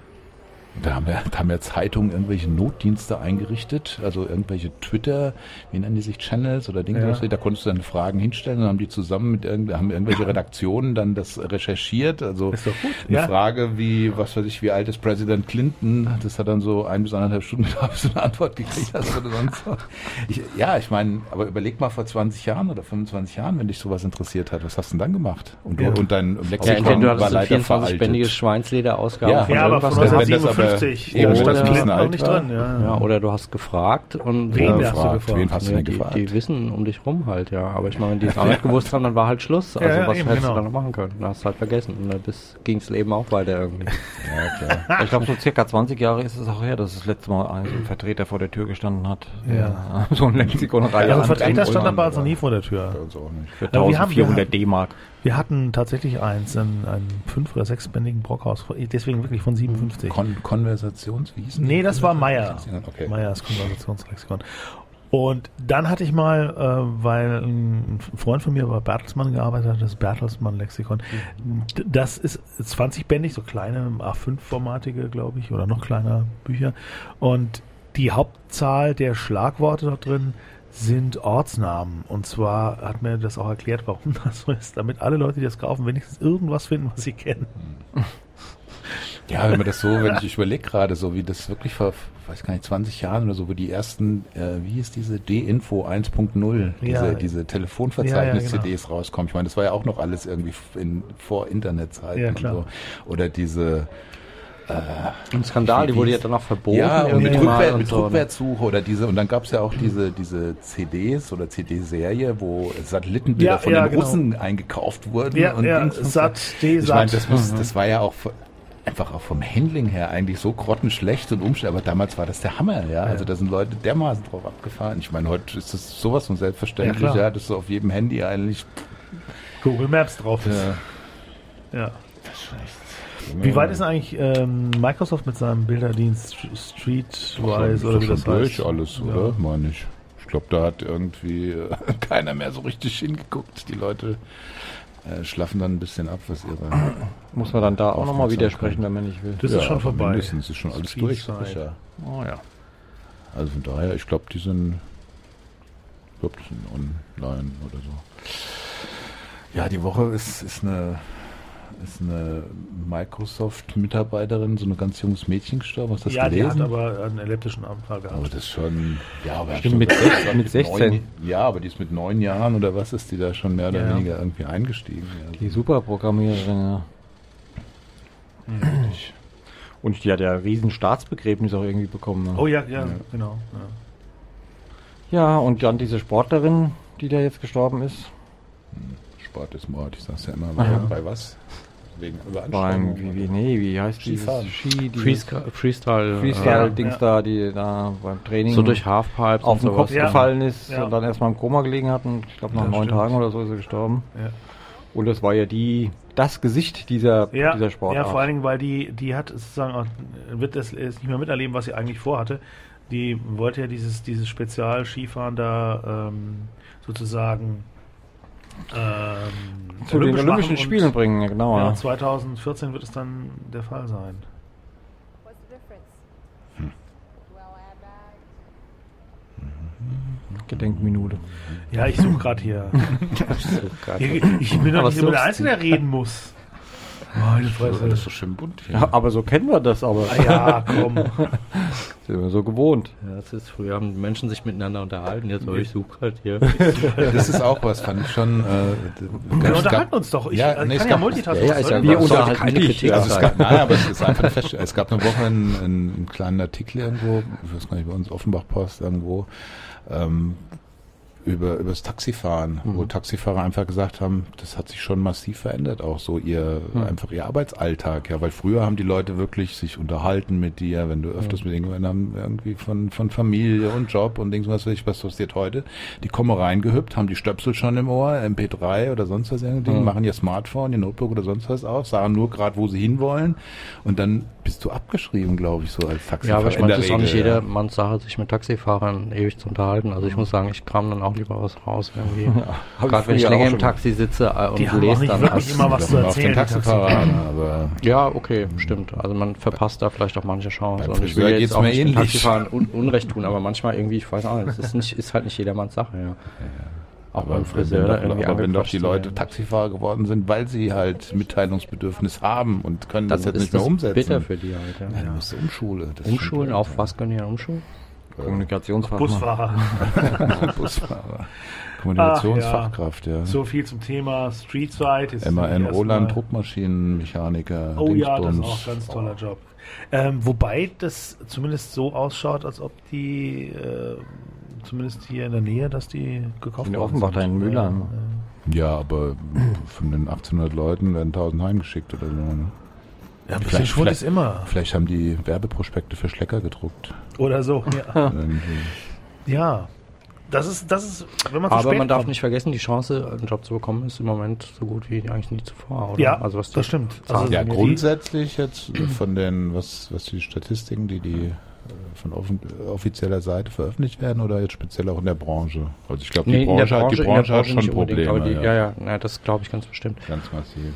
da haben, wir, da haben ja Zeitungen irgendwelche Notdienste eingerichtet, also irgendwelche Twitter, wie nennen die sich, Channels oder Dinge, Ja. da konntest du dann Fragen hinstellen und haben die zusammen mit irgend, haben irgendwelche Redaktionen dann das recherchiert, also Ist doch gut. eine Ja. Frage wie, was weiß ich, wie alt ist Präsident Clinton, das hat dann so ein bis anderthalb Stunden gedauert, bis du eine Antwort gekriegt hast oder sonst so. Ich, ja, ich meine, aber überleg mal vor zwanzig Jahren oder fünfundzwanzig Jahren, wenn dich sowas interessiert hat, was hast du denn dann gemacht? Und, du, Ja. und dein Ja, Lexikon entweder du war hattest eine leider vierundzwanzigbändige veraltet. Schweinsleder-Ausgabe Ja. von Ja, aber irgendwas. von wenn das neunzehnhundertsiebenundfünfzig. aber- Da oder stand ein bisschen Clinton noch alt nicht war. drin. Ja, Ja, oder du hast gefragt und Wen äh, der- hast du gefragt? gefragt? Wen hast du ja, denn die, gefragt? die wissen um dich rum halt, ja. Aber ich meine, wenn die es auch nicht gewusst haben, dann war halt Schluss. Also Ja, ja, was eben, hättest genau. du dann noch machen können? Dann hast du halt vergessen. Und dann ging das Leben auch weiter irgendwie. Ja, klar. Ich glaube, so circa zwanzig Jahre ist es auch her, dass das letzte Mal ein so ein Vertreter vor der Tür gestanden hat. Ja. Der so ein Lexikon-Reihe Ja, also anbringt Vertreter stand und aber also nie vor der Tür. Bei uns auch nicht. für Ja, wir haben- eintausendvierhundert D-Mark. Wir hatten tatsächlich eins, einen, einen fünf- oder sechsbändigen Brockhaus, deswegen wirklich von siebenundfünfzig. Kon Konversationswiesen? Nee, das war Meyer. Okay. Meyers Konversationslexikon. Und dann hatte ich mal, äh, weil ein Freund von mir bei Bertelsmann gearbeitet hat, das Bertelsmann-Lexikon. D- Das ist zwanzigbändig, so kleine A fünf formatige, glaube ich, oder noch kleiner Bücher. Und die Hauptzahl der Schlagworte dort drin sind Ortsnamen. Und zwar hat mir das auch erklärt, warum das so ist, damit alle Leute, die das kaufen, wenigstens irgendwas finden, was sie kennen. Ja, wenn man das so, wenn ich, ich überlege gerade, so wie das wirklich vor, weiß gar nicht, zwanzig Jahren oder so, wo die ersten, äh, wie ist diese D-Info eins Punkt null, diese, Ja. diese Telefonverzeichnis-C Ds rauskommen. Ich meine, das war ja auch noch alles irgendwie in, vor Internetzeiten Ja, und klar. so. Oder diese, Ein Skandal, die wurde ja dann auch verboten. ja, und mit, irgendwie mal Rückwär, und mit so, ne? Rückwärtssuche oder diese, und dann gab es ja auch diese, diese C Ds oder C D-Serie, wo Satellitenbilder Ja, von ja, den genau. Russen eingekauft wurden. Ja, und ja, Dings und so. Sat, D-Sat. Ich meine, das, muss, das war ja auch v- einfach auch vom Handling her eigentlich so grottenschlecht und umständlich, aber damals war das der Hammer, ja. Also da sind Leute dermaßen drauf abgefahren. Ich meine, heute ist das sowas von selbstverständlich, Ja, ja, klar. dass du auf jedem Handy eigentlich. Google Maps drauf ist. Äh, Ja. Wie weit ist eigentlich ähm, Microsoft mit seinem Bilderdienst St- Streetwise oder wie das durch heißt? alles, Ja. oder? Meine ich. Ich glaube, da hat irgendwie äh, keiner mehr so richtig hingeguckt. Die Leute äh, schlafen dann ein bisschen ab, was ihre. Muss man dann da auch nochmal Aufmerksamkeit. widersprechen, wenn man nicht will. Das ist schon aber vorbei. Mindestens ist schon alles durch. Streetside. Sicher. Oh ja. Also von daher, ich glaube, die sind, ich glaube, die sind online oder so. Ja, die Woche ist, ist eine, ist eine Microsoft-Mitarbeiterin, so ein ganz junges Mädchen gestorben. Hast du das Ja, die gelesen? hat aber einen elliptischen Anfall aber gehabt. das ist schon, ja, aber Stimmt, mit, sech- mit sechzehn. Neun, ja, aber die ist mit neun Jahren oder was ist die da schon mehr oder Ja. weniger irgendwie eingestiegen? Ja, Die Superprogrammiererin, ja. ich, Und die hat ja ein riesen Staatsbegräbnis auch irgendwie bekommen. Ne? Oh ja, ja, genau. Ja. Ja, und dann diese Sportlerin, die da jetzt gestorben ist. Sport ist Mord, ich sag's ja immer. Aha. Bei was? Wegen Beim, Überanstrengung? wie, wie, nee, wie heißt Skifahren. dieses Ski, dieses Freestyle, Freestyle, Freestyle-Dings Ja. da, die da beim Training äh, so durch Halfpipes auf den und Kopf sowas. Ja. gefallen ist Ja. und dann erstmal im Koma gelegen hat und ich glaube nach Ja, neun stimmt. Tagen oder so ist er gestorben. Ja. Und das war ja die, das Gesicht dieser, Ja, dieser Sportart. ja, vor allen Dingen, weil die, die hat sozusagen auch, wird das jetzt nicht mehr miterleben, was sie eigentlich vorhatte. Die wollte ja dieses, dieses Spezial-Skifahren da ähm, sozusagen ähm, zu den olympisch Olympischen machen Spielen und, bringen, ja, genau. Ja, Ja. zwanzig vierzehn wird es dann der Fall sein. What's the difference? Hm. Well, airbags. Gedenkminute. Ja, ich suche gerade hier. Ich, ich bin doch Aber nicht immer der suchst Einzige, der reden muss. Meine Das Fresse. ist so schön bunt hier. Ja, aber so kennen wir das, aber Ah, ja, komm. sind wir so gewohnt. Ja, das ist, früher haben Menschen sich miteinander unterhalten, jetzt aber ich suche halt hier. Das ist auch was, fand ich schon. Äh, Wir unterhalten uns doch. Ich Ja, äh, nee, es kann ja gab- Multitasking. ja, was ist soll ja- denn wir das? sollte unterhalten keine dich. Kritik Also es sein. gab, nein, aber es ist einfach eine Fest. Es gab eine Woche einen, einen, einen kleinen Artikel irgendwo, ich weiß gar nicht, bei uns Offenbach-Post irgendwo, ähm, über, über das Taxifahren, Mhm. wo Taxifahrer einfach gesagt haben, das hat sich schon massiv verändert, auch so ihr, Mhm. einfach ihr Arbeitsalltag, ja, weil früher haben die Leute wirklich sich unterhalten mit dir, wenn du öfters Mhm. mit irgendjemandem haben, irgendwie von, von Familie und Job und Dings, was weiß ich, was passiert heute. Die kommen reingehüpft, haben die Stöpsel schon im Ohr, M P drei oder sonst was irgendwie, Mhm. machen ihr Smartphone, ihr Notebook oder sonst was auf, sagen nur gerade, wo sie hinwollen und dann bist du abgeschrieben, glaube ich, so als Taxifahrer. Ja, aber ich in meine, der es ist auch nicht Regel, ja. jedermanns Sache, sich mit Taxifahrern ewig zu unterhalten. Also ich muss sagen, ich kam dann auch lieber was raus irgendwie. hab Gerade ich wenn ich früher länger auch im schon Taxi sitze äh, und Die haben auch lese nicht dann. wirklich als- immer was zu Kommt auf den erzählen. die Taxifahrer Taxifahrer. an, aber Ja, okay, stimmt. Also man verpasst da vielleicht auch manche Chance. Beim Und ich Friseur will jetzt geht's auch mir nicht den ähnlich. Taxifahrern un Unrecht tun, aber manchmal irgendwie, ich weiß auch nicht, es ist, nicht, ist halt nicht jedermanns Sache, ja. Auch Aber, beim Friseur wenn, da doch, irgendwie aber wenn doch die angequatscht zu Leute werden. Taxifahrer geworden sind, weil sie halt Mitteilungsbedürfnis haben und können dann das jetzt ist nicht mehr das umsetzen. bitter für die halt, ja. Ja, du musst umschulen. Das Umschulen, stimmt, auf was können die dann umschulen? Kommunikationsfachmann. Busfahrer. ja. Busfahrer. Kommunikationsfachkraft, ja. So viel zum Thema Street Side. Jetzt M A N erstmal- Roland, Druckmaschinenmechaniker. Oh ja, das ist Dingsbums. auch ein ganz toller Job. Ähm, wobei das zumindest so ausschaut, als ob die, äh, zumindest hier in der Nähe, dass die gekauft In der worden Offenbach, da sind. in Mülheim. Ja, aber von den achtzehnhundert Leuten werden tausend heimgeschickt oder so. Ne? Ja, ein bisschen Vielleicht- Schwund vielleicht- ist immer. Vielleicht haben die Werbeprospekte für Schlecker gedruckt. Oder so, ja. Irgendwie. Ja. Das ist, das ist, wenn man zu Aber spät man darf kommt. nicht vergessen, die Chance, einen Job zu bekommen, ist im Moment so gut wie eigentlich nie zuvor, oder? Ja, also was die das stimmt. Also Ja, die- grundsätzlich jetzt von den, was, was die Statistiken, die die äh, von offen, offizieller Seite veröffentlicht werden oder jetzt speziell auch in der Branche? Also ich glaube, die, Nee, in der Branche hat- die in der Branche hat nicht schon unbedingt, Probleme. aber die, ja, ja, ja, das glaube ich ganz bestimmt. Ganz massiv.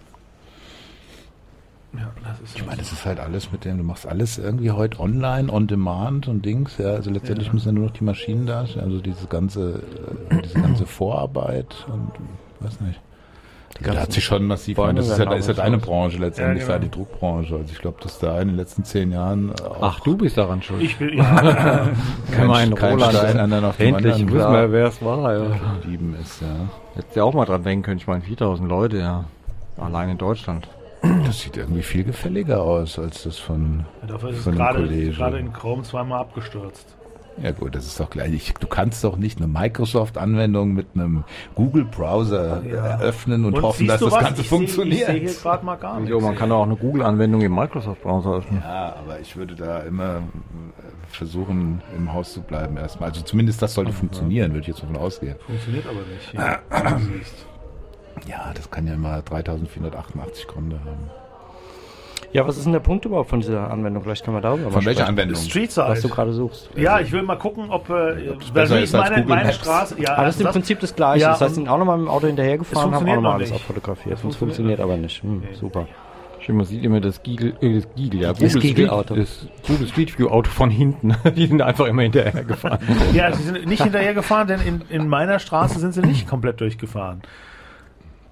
ja, das ist Ich meine, das ist halt alles mit dem, du machst alles irgendwie heute online, on demand und Dings, ja, also letztendlich Ja. müssen ja nur noch die Maschinen da sein, also diese ganze, äh, diese ganze Vorarbeit und, weiß nicht. Die Da hat ganzen sich schon massiv, ich Bäume meine, das ist ja, werden ist ja auch deine nicht Branche letztendlich, Ja, ja, genau. die Druckbranche, also ich glaube, dass da in den letzten zehn Jahren auch Ach, du bist daran schuld. Ich will, ja, Kann man einen kein Roland Stein anderen auf dem Endlich anderen wissen wir, wer es war. Ja. geblieben ist, ja. Hättest ja auch mal dran denken können. Ich meine, viertausend Leute, ja. Allein in Deutschland. Das sieht irgendwie viel gefälliger aus, als das von, dafür ist es von einem gerade, Kollegen. gerade in Chrome zweimal abgestürzt. Ja gut, das ist doch gleich. Ich, du kannst doch nicht eine Microsoft-Anwendung mit einem Google-Browser Ja. öffnen und, hoffen, siehst dass du das was? Ganze ich seh- funktioniert. Ich sehe hier gerade mal gar Wieso? nichts. Man kann auch eine Google-Anwendung im Microsoft-Browser öffnen. Ja, aber ich würde da immer äh, versuchen, im Haus zu bleiben erstmal. Also zumindest das sollte funktionieren, würde ich jetzt davon ausgehen. Funktioniert aber nicht. Ja, wie du siehst. Ja, das kann ja immer dreitausendvierhundertachtundachtzig Gründe haben. Ja, was ist denn der Punkt überhaupt von dieser Anwendung? Vielleicht können wir darüber mal Von welcher sprechen. Anwendung? Street Was du Side. gerade suchst. Ja, ich will mal gucken, ob, äh, weil besser wie ist ist als meine, Google meine Maps. Straße, ja, Aber das ist im also Prinzip das Gleiche. Ja, das heißt, und- sie sind auch nochmal mit dem Auto hinterhergefahren, Es haben auch nochmal funktioniert alles noch nicht. abfotografiert. Es Und es funktioniert funktioniert aber nicht. Hm, Nee. super. Schön, man sieht immer das Giegel, äh, das Giegel, ja. Das Google Giegel-Auto. Street, das Google Street View Auto von hinten. Die sind einfach immer hinterher gefahren. Ja, sie sind nicht hinterher gefahren, denn in, in meiner Straße sind sie nicht komplett durchgefahren.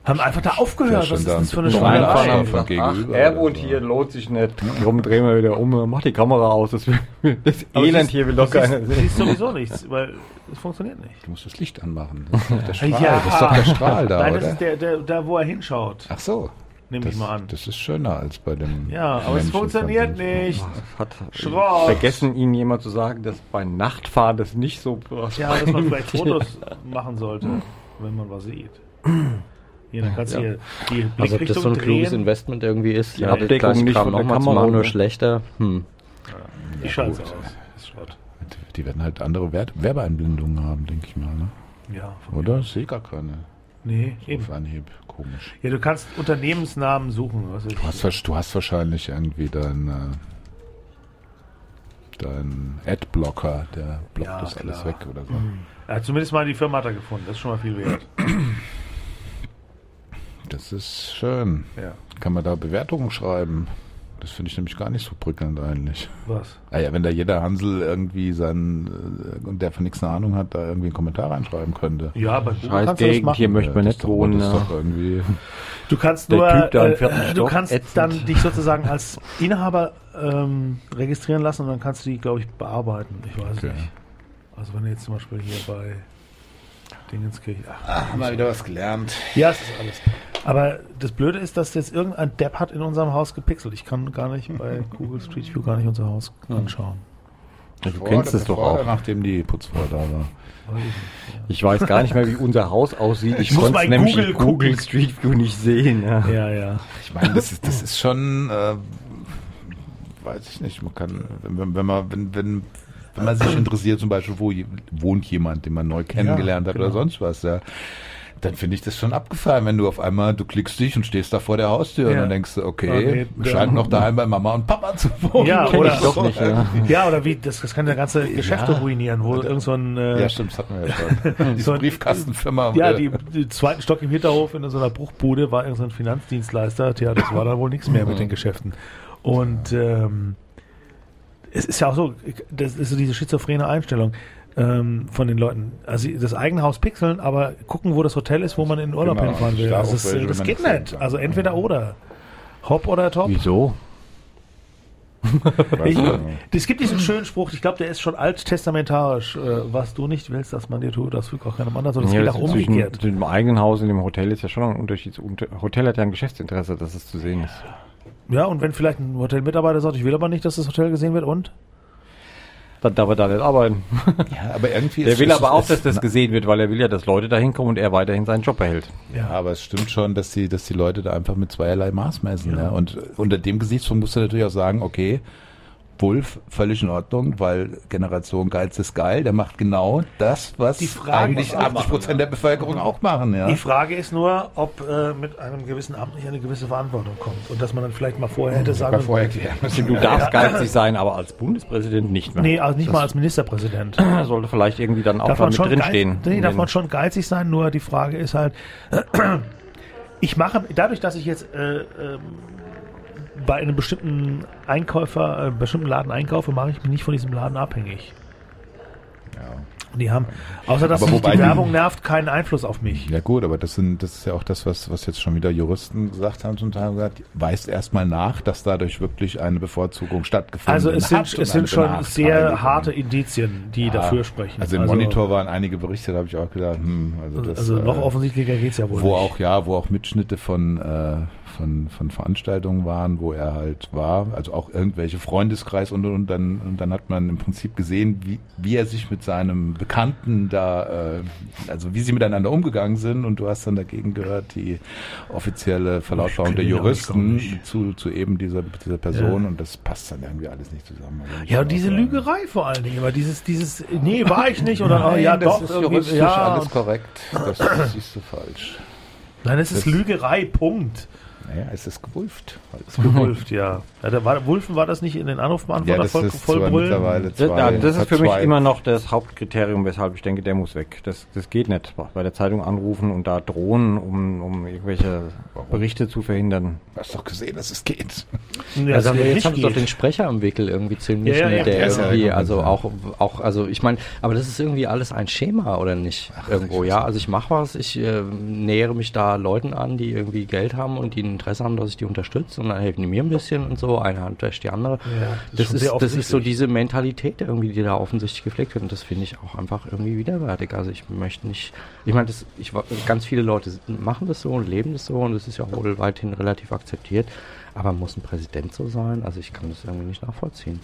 Haben einfach da aufgehört. Ja, Was ist schon das für eine da. Reinfahren Schweinerei? haben von gesagt, gegenüber ach, er oder wohnt so. hier, lohnt sich nicht. Warum drehen wir wieder um? Mach die Kamera aus. Das, will, das Aber Elend siehst- hier will doch du keiner siehst, sehen. siehst sowieso nichts, weil es funktioniert nicht. Du musst das Licht anmachen. Das ist doch der Strahl, Ja. das ist doch der Strahl da, Nein, das oder? ist der, der, da, wo er hinschaut. Ach so. Nehme Das, ich mal an. das ist schöner als bei dem. Ja, aber es Menschen funktioniert von- nicht. Hat Schrott. vergessen, Ihnen jemand zu sagen, dass bei Nachtfahren das nicht so Ja, dass man vielleicht Fotos machen sollte, wenn man was sieht. Hier, dann kannst du hier die Also ob Blickrichtung das so ein kluges drehen. Investment irgendwie ist, Die Abdeckung gleich nicht kam von der noch mal zu Kamera, machen, nur ne? schlechter. Hm. Die Scheiße gut. aus. Ist Schrott. Die werden halt andere Wert Werbeeinblendungen haben, denke ich mal. Ne? Ja, von Oder? Ich sehe gar keine. Nee, eben. Auf Anhieb. Komisch. Ja, du kannst Unternehmensnamen suchen. Was weiß ich. Du hast, wahrsch- du hast wahrscheinlich irgendwie dein, äh, dein Adblocker, der blockt Ja, das alles klar. weg oder so. Ja, zumindest mal die Firma hat er gefunden. Das ist schon mal viel wert. Das ist schön. Ja. Kann man da Bewertungen schreiben? Das finde ich nämlich gar nicht so prickelnd eigentlich. Was? Ah ja, wenn da jeder Hansel irgendwie sein, äh, und der von nichts eine Ahnung hat, da irgendwie einen Kommentar reinschreiben könnte. Ja, bei Google Scheiß kannst du das Gegend, hier machen. möchte man das nicht ist doch- wohnen. Das ist ja. doch irgendwie. Du kannst Der nur, Typ da im äh, vierten du Stock, kannst ätzend. dann dich sozusagen als Inhaber ähm, registrieren lassen und dann kannst du die, glaube ich, bearbeiten. Ich weiß Okay. nicht. Also wenn du jetzt zum Beispiel hier bei Dingenskirchen. Ach, Haben wir wieder was gelernt. ja, es ist alles. Aber das Blöde ist, dass jetzt irgendein Depp hat in unserem Haus gepixelt. Ich kann gar nicht bei Google Street View gar nicht unser Haus anschauen. Du kennst es doch auch. Nachdem die Putzfrau da war. Weiß ich nicht. Ich weiß gar nicht mehr, wie unser Haus aussieht. Ich, Ich muss konnte es bei nämlich Google in Google gucken. Street View nicht sehen. Ja. Ja, ja. Ich meine, das ist, das ist schon, äh, weiß ich nicht, man kann, wenn, wenn man, wenn, wenn, wenn man sich interessiert, zum Beispiel, wo je- wohnt jemand, den man neu kennengelernt hat genau. oder sonst was, ja, dann finde ich das schon abgefallen, wenn du auf einmal, du klickst dich und stehst da vor der Haustür Ja. und dann denkst du, okay, Okay, scheint ja. noch daheim bei Mama und Papa zu wohnen. Ja, Kenn oder ich doch nicht. Ja. Ja, oder wie, das, das kann ja ganze Geschäfte Ja. ruinieren, wo irgend so ein, äh, Ja, stimmt, das hatten wir ja schon. Diese So ein- Briefkastenfirma. ja, äh, die, die zweiten Stock im Hinterhof in so einer Bruchbude war irgend so ein Finanzdienstleister. Tja, das war dann wohl nichts mehr mit den Geschäften. Und ähm, es ist ja auch so, das ist so diese schizophrene Einstellung ähm, von den Leuten. Also das eigene Haus pixeln, aber gucken, wo das Hotel ist, wo man in den Urlaub Genau, hinfahren will. da Also auch das, welche, das wenn geht man nicht. das Also sehen entweder kann. oder. Hop oder top. Wieso? weiß Ich, ich nicht. es gibt diesen schönen Spruch, ich glaube, der ist schon alttestamentarisch. Äh, was du nicht willst, dass man dir tut, das fügt auch keinem anderen. sondern es Ja, geht das auch ist zwischen, umgekehrt. zwischen dem eigenen Haus und dem Hotel ist ja schon ein Unterschied. Das Hotel hat ja ein Geschäftsinteresse, dass es zu sehen ist. Ja, und wenn vielleicht ein Hotelmitarbeiter sagt, ich will aber nicht, dass das Hotel gesehen wird, und? Dann darf er da nicht arbeiten. Ja, aber irgendwie Der ist will es- aber auch, es- dass das gesehen wird, weil er will ja, dass Leute da hinkommen und er weiterhin seinen Job behält. Ja, aber es stimmt schon, dass die, dass die Leute da einfach mit zweierlei Maß messen. Ja. Und unter dem Gesichtspunkt musst du natürlich auch sagen, okay, Wulff, völlig in Ordnung, weil Generation Geiz ist geil, der macht genau das, was Die Frage eigentlich muss auch achtzig Prozent der Bevölkerung auch machen. Ja. Die Frage ist nur, ob äh, mit einem gewissen Amt nicht eine gewisse Verantwortung kommt. Und dass man dann vielleicht mal vorher hätte sagen Mal vorher klären müssen. Du darfst geizig sein, aber als Bundespräsident nicht mehr. Nee, also nicht mal als Ministerpräsident. Das sollte vielleicht irgendwie dann auch Darf da man, mit schon drinstehen. geiz, nee, darf man schon geizig sein, nur die Frage ist halt, ich mache, dadurch, dass ich jetzt äh, ähm, bei einem bestimmten Einkäufer, äh, bestimmten Laden einkaufe, mache ich mich nicht von diesem Laden abhängig. Ja. Und die haben, außer dass Aber sich wobei die die- Werbung nervt, keinen Einfluss auf mich. Ja gut, aber das sind, das ist ja auch das, was, was jetzt schon wieder Juristen gesagt haben zum Teil gesagt, weist erstmal nach, dass dadurch wirklich eine Bevorzugung stattgefunden Also es hat sind, und es sind eine schon sehr Benachteiligung. harte Indizien, die Ja, dafür sprechen. Also im Monitor waren einige Berichte, da habe ich auch gedacht, hm, also das, also noch äh, offensichtlicher geht's ja wohl wo nicht. auch, ja, wo auch Mitschnitte von, äh, von, von Veranstaltungen waren, wo er halt war, also auch irgendwelche Freundeskreis und, und dann, und dann hat man im Prinzip gesehen, wie, wie er sich mit seinem Bekannten da, äh, also wie sie miteinander umgegangen sind und du hast dann dagegen gehört, die offizielle Verlautbarung Ich der kenne ihn aber gar Juristen nicht. zu, zu eben dieser, dieser Person und das passt dann irgendwie alles nicht zusammen. Also ich Ja, muss und diese auch sagen, Lügerei vor allen Dingen, immer dieses, dieses, nee, war ich nicht, oder, oh, Nein, ja, das doch, ist irgendwie, juristisch ja, alles und- korrekt. Das, das siehst du falsch. Nein, es ist Das- Lügerei, Punkt. Naja, es ist gewulft. Gewulft, ja. ja da war, Wulfen war das nicht in den Anrufbeantworter Ja, das voll, ist voll zwar brüllen? mittlerweile Das, zwei, ja, das ist für mich zwei- immer noch das Hauptkriterium, weshalb ich denke, der muss weg. Das, das geht nicht. Bei der Zeitung anrufen und da drohen, um, um irgendwelche Berichte zu verhindern. Du hast doch gesehen, dass es geht. Ja, Also das jetzt nicht haben sie doch geht. den Sprecher am Wickel irgendwie ziemlich, Ja, ja, ne, ja, der der ist ja irgendwie, irgendwie also ja. auch, auch, also ich meine, aber das ist irgendwie alles ein Schema, oder nicht? Irgendwo, ja. Also ich mache was, ich äh, nähere mich da Leuten an, die irgendwie Geld haben und die ein Interesse haben, dass ich die unterstütze und dann helfen die mir ein bisschen und so, eine Hand wäscht die andere. Ja, Das schon ist, sehr das ist so offensichtlich. diese Mentalität irgendwie, die da offensichtlich gepflegt wird und das finde ich auch einfach irgendwie widerwärtig. Also ich möchte nicht, ich meine, das, ich, wa- ganz viele Leute machen das so und leben das so und das ist ja auch wohl weithin relativ akzeptiert, aber muss ein Präsident so sein? Also ich kann das irgendwie nicht nachvollziehen.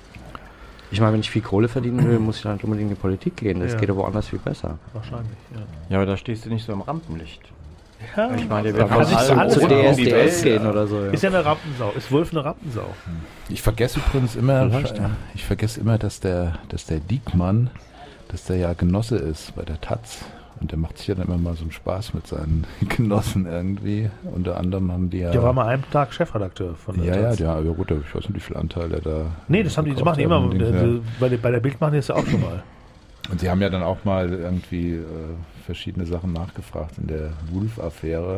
Ich meine, wenn ich viel Kohle verdienen will, muss ich dann nicht unbedingt in die Politik gehen. Das Ja. geht aber woanders viel besser. Wahrscheinlich, ja. Ja, aber da stehst du nicht so im Rampenlicht. Ja, Ich meine, der Da wird kann von sich allen alles zu machen. Grund D auf S die D S Welt. gehen oder so. Ja. ist ja eine Rampensau. Ist Wulf eine Rampensau? Ich vergesse übrigens immer, Vielleicht, ja. ich vergesse immer, dass der, dass der Diekmann, dass der ja Genosse ist bei der Taz. Und der macht sich ja dann immer mal so einen Spaß mit seinen Genossen irgendwie. Unter anderem haben die ja... Der war mal einen Tag Chefredakteur von der ja, ja, Taz. ja, aber gut, ich weiß nicht, wie viel Anteil er da... Nee, das haben die, das gekauft machen die hat immer. und Dings, Äh, ja. äh, Bei, der- bei der Bild machen die das ja auch schon mal. Und sie haben ja dann auch mal irgendwie äh, verschiedene Sachen nachgefragt in der Wulff-Affäre.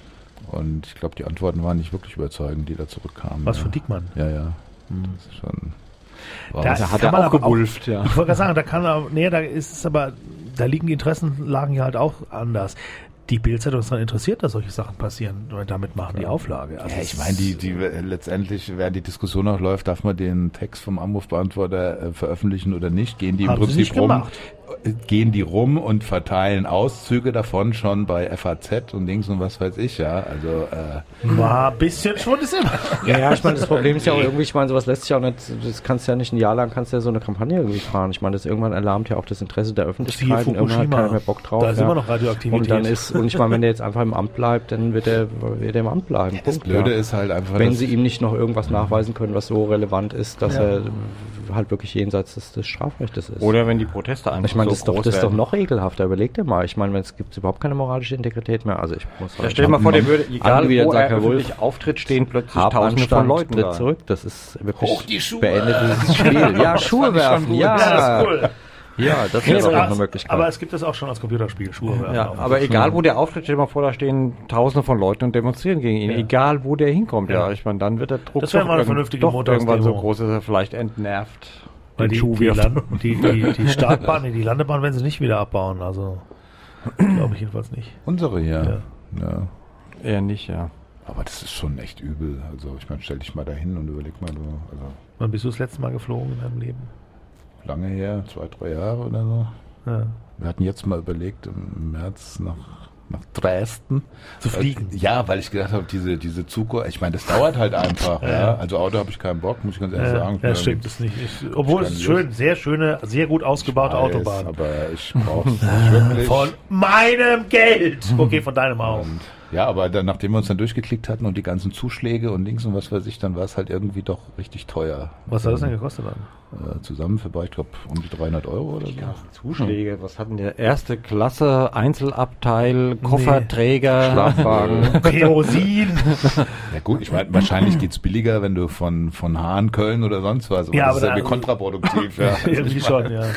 Und ich glaube, die Antworten waren nicht wirklich überzeugend, die da zurückkamen. Was ja. von Diekmann? Ja, ja. Das ist schon... Wow. Da Da hat kann er man auch aber gewulft, ja. Ich wollte gerade sagen, da kann er, nee, da ist es aber, da liegen die Interessenlagen ja halt auch anders. Die Bildzeitung ist daran interessiert, dass solche Sachen passieren. Und damit machen die Auflage. Also Ja, ich es- meine, die, die letztendlich, während die Diskussion noch läuft, darf man den Text vom Anrufbeantworter äh, veröffentlichen oder nicht? Gehen die im Haben sie Prinzip nicht rum? gemacht. äh, Gehen die rum und verteilen Auszüge davon schon bei F A Z und Dings und was weiß ich, ja? Also äh, War ein bisschen schon ist immer. Ja, ja, ich meine, das Problem ist ja auch irgendwie, ich meine, sowas lässt sich auch nicht, das kannst du ja nicht ein Jahr lang, kannst du ja so eine Kampagne irgendwie fahren. Ich meine, das irgendwann erlahmt ja auch das Interesse der Öffentlichkeit und irgendwann hat keiner mehr Bock drauf. Da ist ja. immer noch Radioaktivität. Und dann ist, und ich meine, wenn der jetzt einfach im Amt bleibt, dann wird er, wird er im Amt bleiben. das Punkt, Blöde ja. ist halt einfach, Wenn dass- sie ihm nicht noch irgendwas nachweisen können, was so relevant ist, dass Ja. er halt wirklich jenseits des, des Strafrechtes ist. Oder wenn die Proteste einfach ich meine, so das ist doch, groß das ist doch werden. noch ekelhafter. Überleg dir mal. Ich meine, wenn es gibt überhaupt keine moralische Integrität mehr. Also ich muss Ja, stell dir mal vor, der würde, egal Angewider wo sagt er Herr Wolf, öffentlich auftritt, stehen plötzlich Hab tausende von Anstand, Leuten tritt da. zurück. Das ist wirklich Hoch die Schuhe! beendet dieses Spiel. Ja, Schuhe werfen. Ja, Ja, das ist cool. ja, das Nee, wäre doch noch aber, eine Möglichkeit. aber es gibt das auch schon als Computerspiel, Schuhe werfen. Ja, Auch. aber egal wo der auftritt, stell dir mal vor, da stehen tausende von Leuten und demonstrieren gegen ihn. Ja. Egal wo der hinkommt. Ja, Ja. ich meine, dann wird der Druck Das wäre doch mal eine irgend- vernünftige doch irgendwann so Montagsdemo. groß, dass er vielleicht entnervt Weil den die, Schuh die, wirft. Land, die, die, die Startbahn, nee, die Landebahn werden sie nicht wieder abbauen. Also, glaube ich jedenfalls nicht. unsere hier. Ja. Eher nicht, ja. Aber das ist schon echt übel. Also ich meine, stell dich mal da hin und überleg mal, du, also Wann bist du das letzte Mal geflogen in deinem Leben? lange her, zwei, drei Jahre oder so. Ja. Wir hatten jetzt mal überlegt, im März nach, nach Dresden Zu fliegen. Weil, ja, weil ich gedacht habe, diese, diese Zug, ich meine, das dauert halt einfach. ja. Ja. Also Auto habe ich keinen Bock, muss ich ganz ehrlich Ja, sagen. ja, stimmt, das nicht. Ich, obwohl es ist schön, sehr schöne, sehr gut ausgebaute Weiß, Autobahn. Aber ich brauche es nicht wirklich. Von meinem Geld! Okay, von deinem auch. Und, ja, aber dann, nachdem wir uns dann durchgeklickt hatten und die ganzen Zuschläge und Dings und was weiß ich, dann war es halt irgendwie doch richtig teuer. Was hat das denn gekostet dann? Äh, zusammen für, ich glaube, um die dreihundert Euro oder so. Zuschläge, was hatten der? Erste Klasse, Einzelabteil, Kofferträger, Schlafwagen. Kerosin! Ja gut, ich meine, wahrscheinlich geht's billiger, wenn du von, von Hahn, Köln oder sonst was. Ja, das aber ist ja da- wie kontraproduktiv. Ja. Irgendwie schon, ja.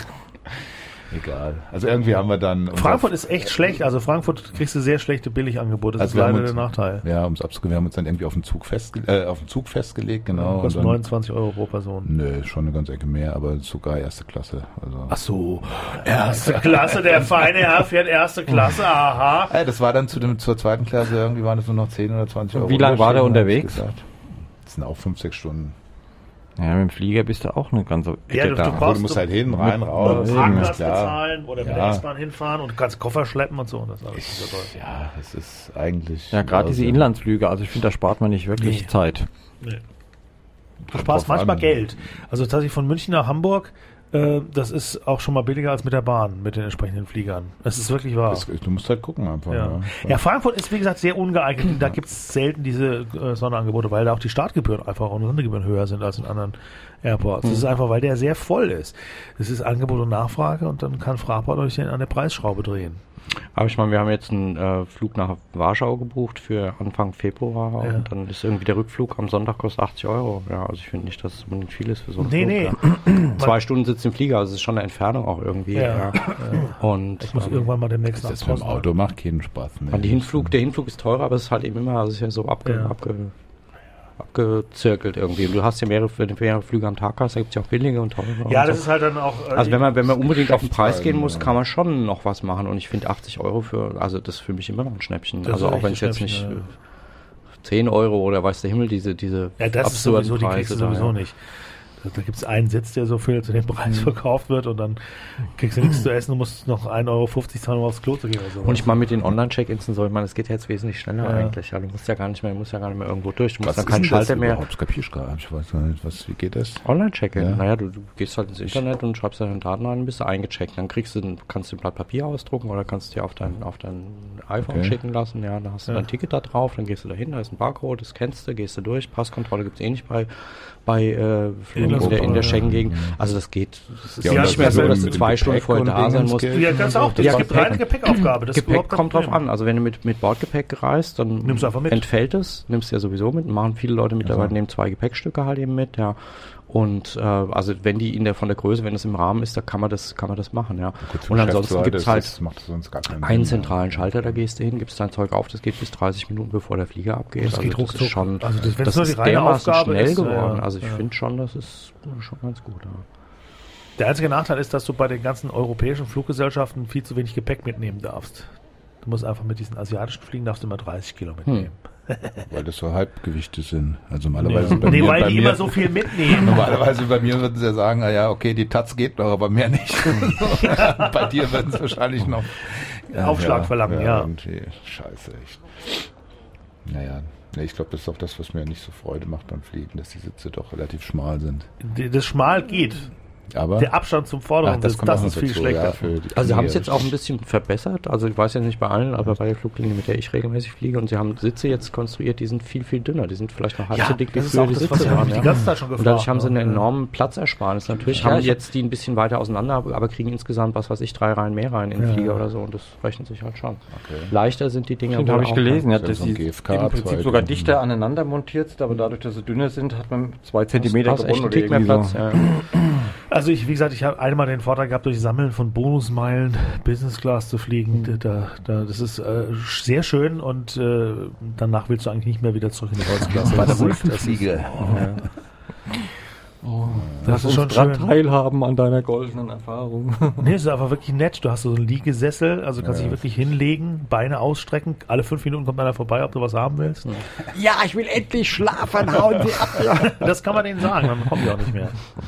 Egal. Also irgendwie haben wir dann... unser- Frankfurt ist echt schlecht. Also Frankfurt kriegst du sehr schlechte Billigangebote. Das Also ist wir haben leider uns- der Nachteil. Ja, ums abzugeben, wir haben uns dann irgendwie auf den Zug, festge äh, auf den Zug festgelegt, genau. und Kostet dann, neunundzwanzig Euro pro Person. Nö, schon eine ganze Ecke mehr, aber sogar erste Klasse. Also. Ach so, erste Klasse, der feine Herr fährt erste Klasse, aha. Äh, das war dann zu dem, zur zweiten Klasse, irgendwie waren es nur noch zehn oder zwanzig Euro. Wie lang war der Unterschied, hab ich unterwegs? gesagt. Das sind auch fünf, sechs Stunden. Ja, mit dem Flieger bist du auch eine ganze Ecke Ja, du- da. du Obwohl, brauchst- du musst halt hin, rein, Mit raus. dem ist Parkplatz klar. bezahlen oder mit Ja. der S-Bahn hinfahren und du kannst Koffer schleppen und so. Und das ist alles super toll. Ja, es ist eigentlich... Ja, gerade diese also- Inlandsflüge, also ich finde, da spart man nicht wirklich Nee. Zeit. Nee. Du Kommt sparst drauf manchmal an. Geld. Also tatsächlich von München nach Hamburg, äh, das ist auch schon mal billiger als mit der Bahn, mit den entsprechenden Fliegern. Das ist wirklich wahr. Das, du musst halt gucken einfach. Ja. ja, Frankfurt ist wie gesagt sehr ungeeignet. Da gibt es selten diese äh, Sonderangebote, weil da auch die Startgebühren einfach und Sondergebühren höher sind als in anderen Airports. Das ist einfach, weil der sehr voll ist. Das ist Angebot und Nachfrage und dann kann Fraport euch an der Preisschraube drehen. Aber ich meine, wir haben jetzt einen äh, Flug nach Warschau gebucht für Anfang Februar Ja. und dann ist irgendwie der Rückflug am Sonntag kostet achtzig Euro. Ja, also ich finde nicht, dass es unbedingt viel ist für so einen Nee, Flug. nee. Ja. Zwei Stunden sitzt im Flieger, also es ist schon eine Entfernung auch irgendwie. Ja. Ja. Und Ich muss ähm, irgendwann mal demnächst nach Das mit dem Bosnien. Auto macht keinen Spaß mehr. die Hinflug, der Hinflug ist teurer, aber es ist halt eben immer, also es ist ja so abge, Ja. abge, abgezirkelt irgendwie. Und du hast ja mehrere, wenn du mehrere Flüge am Tag hast, da gibt es ja auch billige und teure. Ja, und das so. ist halt dann auch... äh, Also wenn man, wenn man unbedingt auf den Preis Geschäftstreiben, gehen muss, ja. kann man schon noch was machen. Und ich finde achtzig Euro für, also das ist für mich immer noch ein Schnäppchen. Das Also ist auch echt wenn ein es jetzt nicht Schnäppchen, äh, zehn Euro oder weiß der Himmel, diese, diese Ja, das ist absurden sowieso, die kriegst du Preise da, sowieso ja. nicht. Da, da gibt es einen Sitz, der so viel zu dem Preis verkauft wird und dann kriegst du nichts zu essen und musst noch ein Euro fünfzig zahlen, um aufs Klo zu gehen oder so. Und ich meine mit den Online-Check-Ins und so, ich meine, es geht ja jetzt wesentlich schneller Ja. eigentlich. Ja, du musst ja gar nicht mehr, du musst ja gar nicht mehr irgendwo durch. Du musst Was dann ist keinen denn Schalter das mehr. überhaupt? Das kapier ich gar nicht. Ich weiß gar nicht, was, wie geht das? Online-Check-In. Ja. Naja, du, du gehst halt ins Internet und schreibst deine Daten ein und bist eingecheckt. Dann kriegst du, ein- kannst du ein Blatt Papier ausdrucken oder kannst dir auf dein, auf dein iPhone Okay. schicken lassen. Ja, da hast du Ja. dein Ticket da drauf, dann gehst du da hin, da ist ein Barcode, das scannst du, gehst du durch. Passkontrolle gibt es eh nicht bei, bei äh, Flügen in, Europa, der, in der ja. Schengen-Gegend. Also das geht. Das ist Ja, und nicht das mehr ist so, ja dass mit du dem zwei Stunden Gepäck vorher und da sein musst. Dingens ja, ganz auch. Das Ja, gibt Gepäck- reine Gepäckaufgabe. Das ist Gepäck überhaupt kein kommt drauf Problem. an. Also wenn du mit, mit Bordgepäck gereist, dann Nimmst du einfach mit. entfällt es, nimmst du ja sowieso mit. Machen viele Leute mittlerweile, Also. nehmen zwei Gepäckstücke halt eben mit, ja. Und äh, also wenn die in der von der Größe, wenn es im Rahmen ist, da kann man das, kann man das machen, ja. Gut, für Und ansonsten Geschäftsleute gibt es ist halt das, macht das sonst gar keinen einen Sinn. zentralen Schalter, da gehst du hin, gibst dein Zeug auf, das geht bis dreißig Minuten, bevor der Flieger abgeht. Das geht also das ruckzuck. ist schon, Also das- wenn das es nur die ist reine dermaßen Aufgabe schnell ist, ja, geworden. ja. Also ich Ja. finde schon, das ist schon ganz gut. Ja. Der einzige Nachteil ist, dass du bei den ganzen europäischen Fluggesellschaften viel zu wenig Gepäck mitnehmen darfst. Du musst einfach mit diesen asiatischen Fliegen darfst du immer dreißig Kilo mitnehmen. Weil das so Halbgewichte sind. Also normalerweise Nee, bei nee mir, weil bei die mir, immer so viel mitnehmen. Normalerweise bei mir würden sie ja sagen, ah ja, okay, die Taz geht noch, aber mehr nicht. Bei dir würden sie wahrscheinlich noch Aufschlag verlangen, ja. irgendwie. Scheiße, echt. Naja, nee, ich glaube, das ist auch das, was mir nicht so Freude macht beim Fliegen, dass die Sitze doch relativ schmal sind. Das Schmal geht. Aber Der Abstand zum vorderen Ach, das Sitz, kommt das auch noch ist viel dazu, schlechter. ja, für die Also sie haben es Knie. jetzt auch ein bisschen verbessert. Also ich weiß ja nicht bei allen, aber bei der Fluglinie, mit der ich regelmäßig fliege, und sie haben Sitze jetzt konstruiert, die sind viel, viel dünner. Die sind vielleicht noch halb Ja, so dick, wie das ist früher auch die das, was Sitze ich waren. die Ja. ganze Zeit schon gefragt Und dadurch haben sie eine habe. enorme Platzersparnis. Natürlich Ja, haben ich jetzt die ein bisschen weiter auseinander, aber aber kriegen insgesamt, was weiß ich, drei Reihen mehr rein in den Ja. Flieger oder so. Und das rechnet sich halt schon. Okay. Leichter sind die Dinger. Stimmt, wohl habe ich auch, gelesen, ja, So dass ein sie G im F K Prinzip zwei, sogar ja. dichter aneinander montiert sind, aber dadurch, dass sie dünner sind, hat man zwei Ja. Zentimeter Hast echt gewonnen einen oder Tick mehr irgendwie Platz. so. Ja. Also ich, wie gesagt, ich habe einmal den Vorteil gehabt, durch Sammeln von Bonusmeilen Business Class zu fliegen. Da, da, das ist äh, sehr schön und äh, danach willst du eigentlich nicht mehr wieder zurück in die Holzklasse. Bei der Das ist- Wolfenfliege. Oh, Das ist schon dran schön. teilhaben an deiner goldenen Erfahrung. Nee, es ist einfach wirklich nett. Du hast so einen Liegesessel, also kannst Ja. dich wirklich hinlegen, Beine ausstrecken. Alle fünf Minuten kommt einer vorbei, ob du was haben willst. Ja, ich will endlich schlafen, hauen Sie ab. Das kann man denen sagen, dann kommen die auch nicht mehr.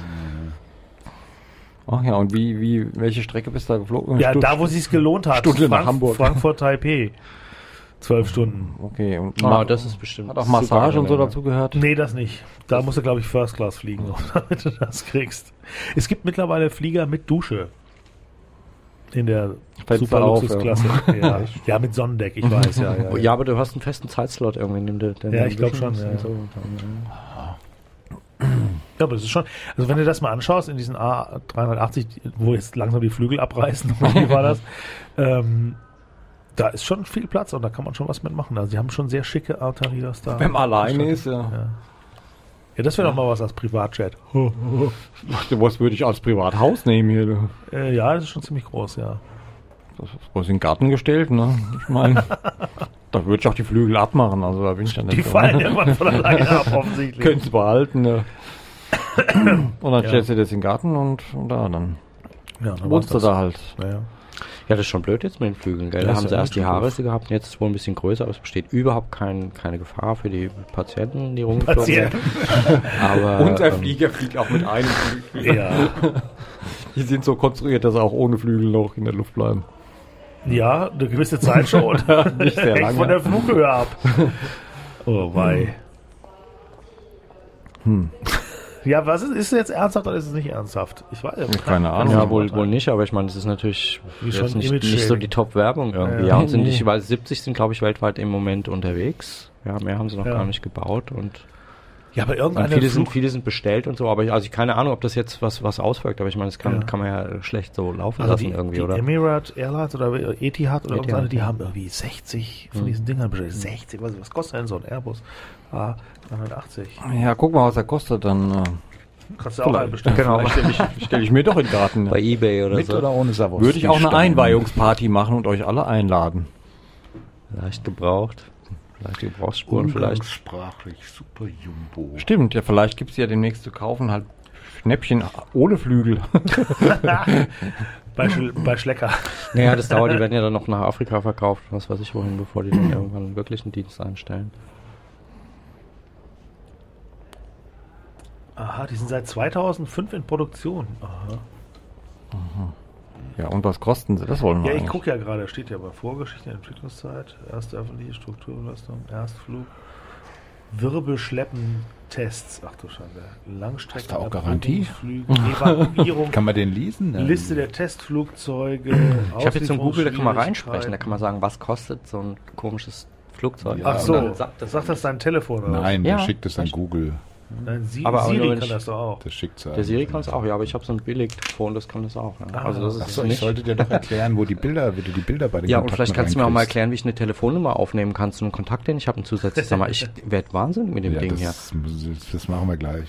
Ach ja, und wie, wie, welche Strecke bist du da geflogen? Ja, Stu- da wo es sich gelohnt hat. Stunde nach Hamburg. Frankfurt, Taipei. Zwölf Stunden. Okay, und Ah, ma- das ist bestimmt. hat auch Massage und so super dazu gehört? Nee, das nicht. Da musst du, glaube ich, First Class fliegen, damit du das kriegst. Es gibt mittlerweile Flieger mit Dusche. In der Fenster super auf, Luxusklasse. Ja. Ja, mit Sonnendeck, ich weiß, ja. Ja, Oh, ja, aber du hast einen festen Zeitslot irgendwie. Nimm der, der Ja, ich glaub Vision schon, und ja. So. Dann, Ja, aber das ist schon, also wenn du das mal anschaust, in diesen A dreihundertachtzig, wo jetzt langsam die Flügel abreißen, wie war das? Ähm, da ist schon viel Platz und da kann man schon was mitmachen. Also die haben schon sehr schicke Arterias da. Wenn man alleine ist, ja. Ja, ja das wäre doch mal was als Privatjet. Ach, was würde ich als Privathaus nehmen hier? du? Äh, ja, das ist schon ziemlich groß, ja. Das ist bloß in den Garten gestellt, ne? Ich meine, da würde ich auch die Flügel abmachen, also da bin ich dann nicht Die so. fallen irgendwann von alleine ab, offensichtlich. Können es behalten, ne? Und dann Ja. stellst du das in den Garten und, und da dann Ja, dann wohnst du war's da halt. das. Ja, ja. Ja, das ist schon blöd jetzt mit den Flügeln, gell? Da Das haben ist sie ja erst die echt doof. Haarrisse gehabt, jetzt ist es wohl ein bisschen größer, aber es besteht überhaupt kein, keine Gefahr für die Patienten, die rumgeflogen sind. Patienten. Aber Unser ähm, Flieger fliegt auch mit einem Flügel. Ja. Die sind so konstruiert, dass sie auch ohne Flügel noch in der Luft bleiben. Ja, eine gewisse Zeit schon. Nicht sehr Hängt lange. von der Flughöhe ab. Oh, wei. Hm. Ja, was ist, ist es jetzt ernsthaft oder ist es nicht ernsthaft? Ich weiß ja nicht. Keine Ahnung. ja, wohl, wohl nicht, aber ich meine, das ist natürlich Wie jetzt schon nicht, Image-Shaming. nicht so die Top-Werbung irgendwie. Ja. Ja, und sind Nee. nicht, weil siebzig sind, glaube ich, weltweit im Moment unterwegs. Ja, mehr haben sie noch Ja. gar nicht gebaut und Ja, aber Und irgendeine viele, sind, Flug- viele sind bestellt und so, aber ich, also ich keine Ahnung, ob das jetzt was, was auswirkt, aber ich meine, das kann, Ja. kann man ja schlecht so laufen Also lassen die, irgendwie, die oder? Emirates Airlines oder Etihad oder Etihad, irgendeine, die ja. haben irgendwie sechzig von Mhm. diesen Dingern bestellt. sechzig, was, was kostet denn so ein Airbus A dreihundertachtzig? Ja, guck mal, was er kostet, dann äh, Kannst du auch einen bestellen. Genau. vielleicht stelle ich, stell ich mir doch in den Garten. Bei eBay oder Mit so. oder ohne Savos? Würde ich auch eine Einweihungsparty machen und euch alle einladen. Leicht gebraucht. Leichte Gebrauchsspuren vielleicht. Umgangssprachlich super Jumbo. Stimmt, ja, vielleicht gibt es ja demnächst zu kaufen halt Schnäppchen ohne Flügel. bei, Schl- bei Schlecker. Naja, das dauert, die werden ja dann noch nach Afrika verkauft, was weiß ich wohin, bevor die dann irgendwann einen wirklichen Dienst einstellen. Aha, die sind seit zweitausendfünf in Produktion. Aha. Ja, und was kosten sie? Das wollen wir Ja, ich eigentlich. gucke ja gerade, steht ja bei Vorgeschichte, Entwicklungszeit, erste öffentliche Strukturbelastung, Erstflug, Wirbelschleppen-Tests, ach du Schande, Langstrecken, Hast du auch Garantie? Flüge, Evakuierung, Kann man den leasen? Liste der Testflugzeuge. Ich habe jetzt so ein Google, da kann man reinsprechen, da kann man sagen, was kostet so ein komisches Flugzeug. Ja, Ach so, Und dann sagt das, sagt das dein Telefon oder Nein, Ja. der schickt es an Google. Nein, Sie, Aber- aber Siri nur kann nicht- das doch auch. Das schickt es Der Siri kann es auch, ja, aber ich habe so ein Billigphone, das kann das auch. Ja. Ah, Also das ist Achso, ich nicht. sollte dir doch erklären, wo die Bilder, wie du die Bilder bei den Ja, und Kontakten vielleicht kannst du mir auch mal reinkriegst. erklären, wie ich eine Telefonnummer aufnehmen kann zu einem Kontakt, den ich habe, einen zusätzlichen. Sag mal, ich werde wahnsinnig mit dem Ja, Ding hier. das, das machen wir gleich.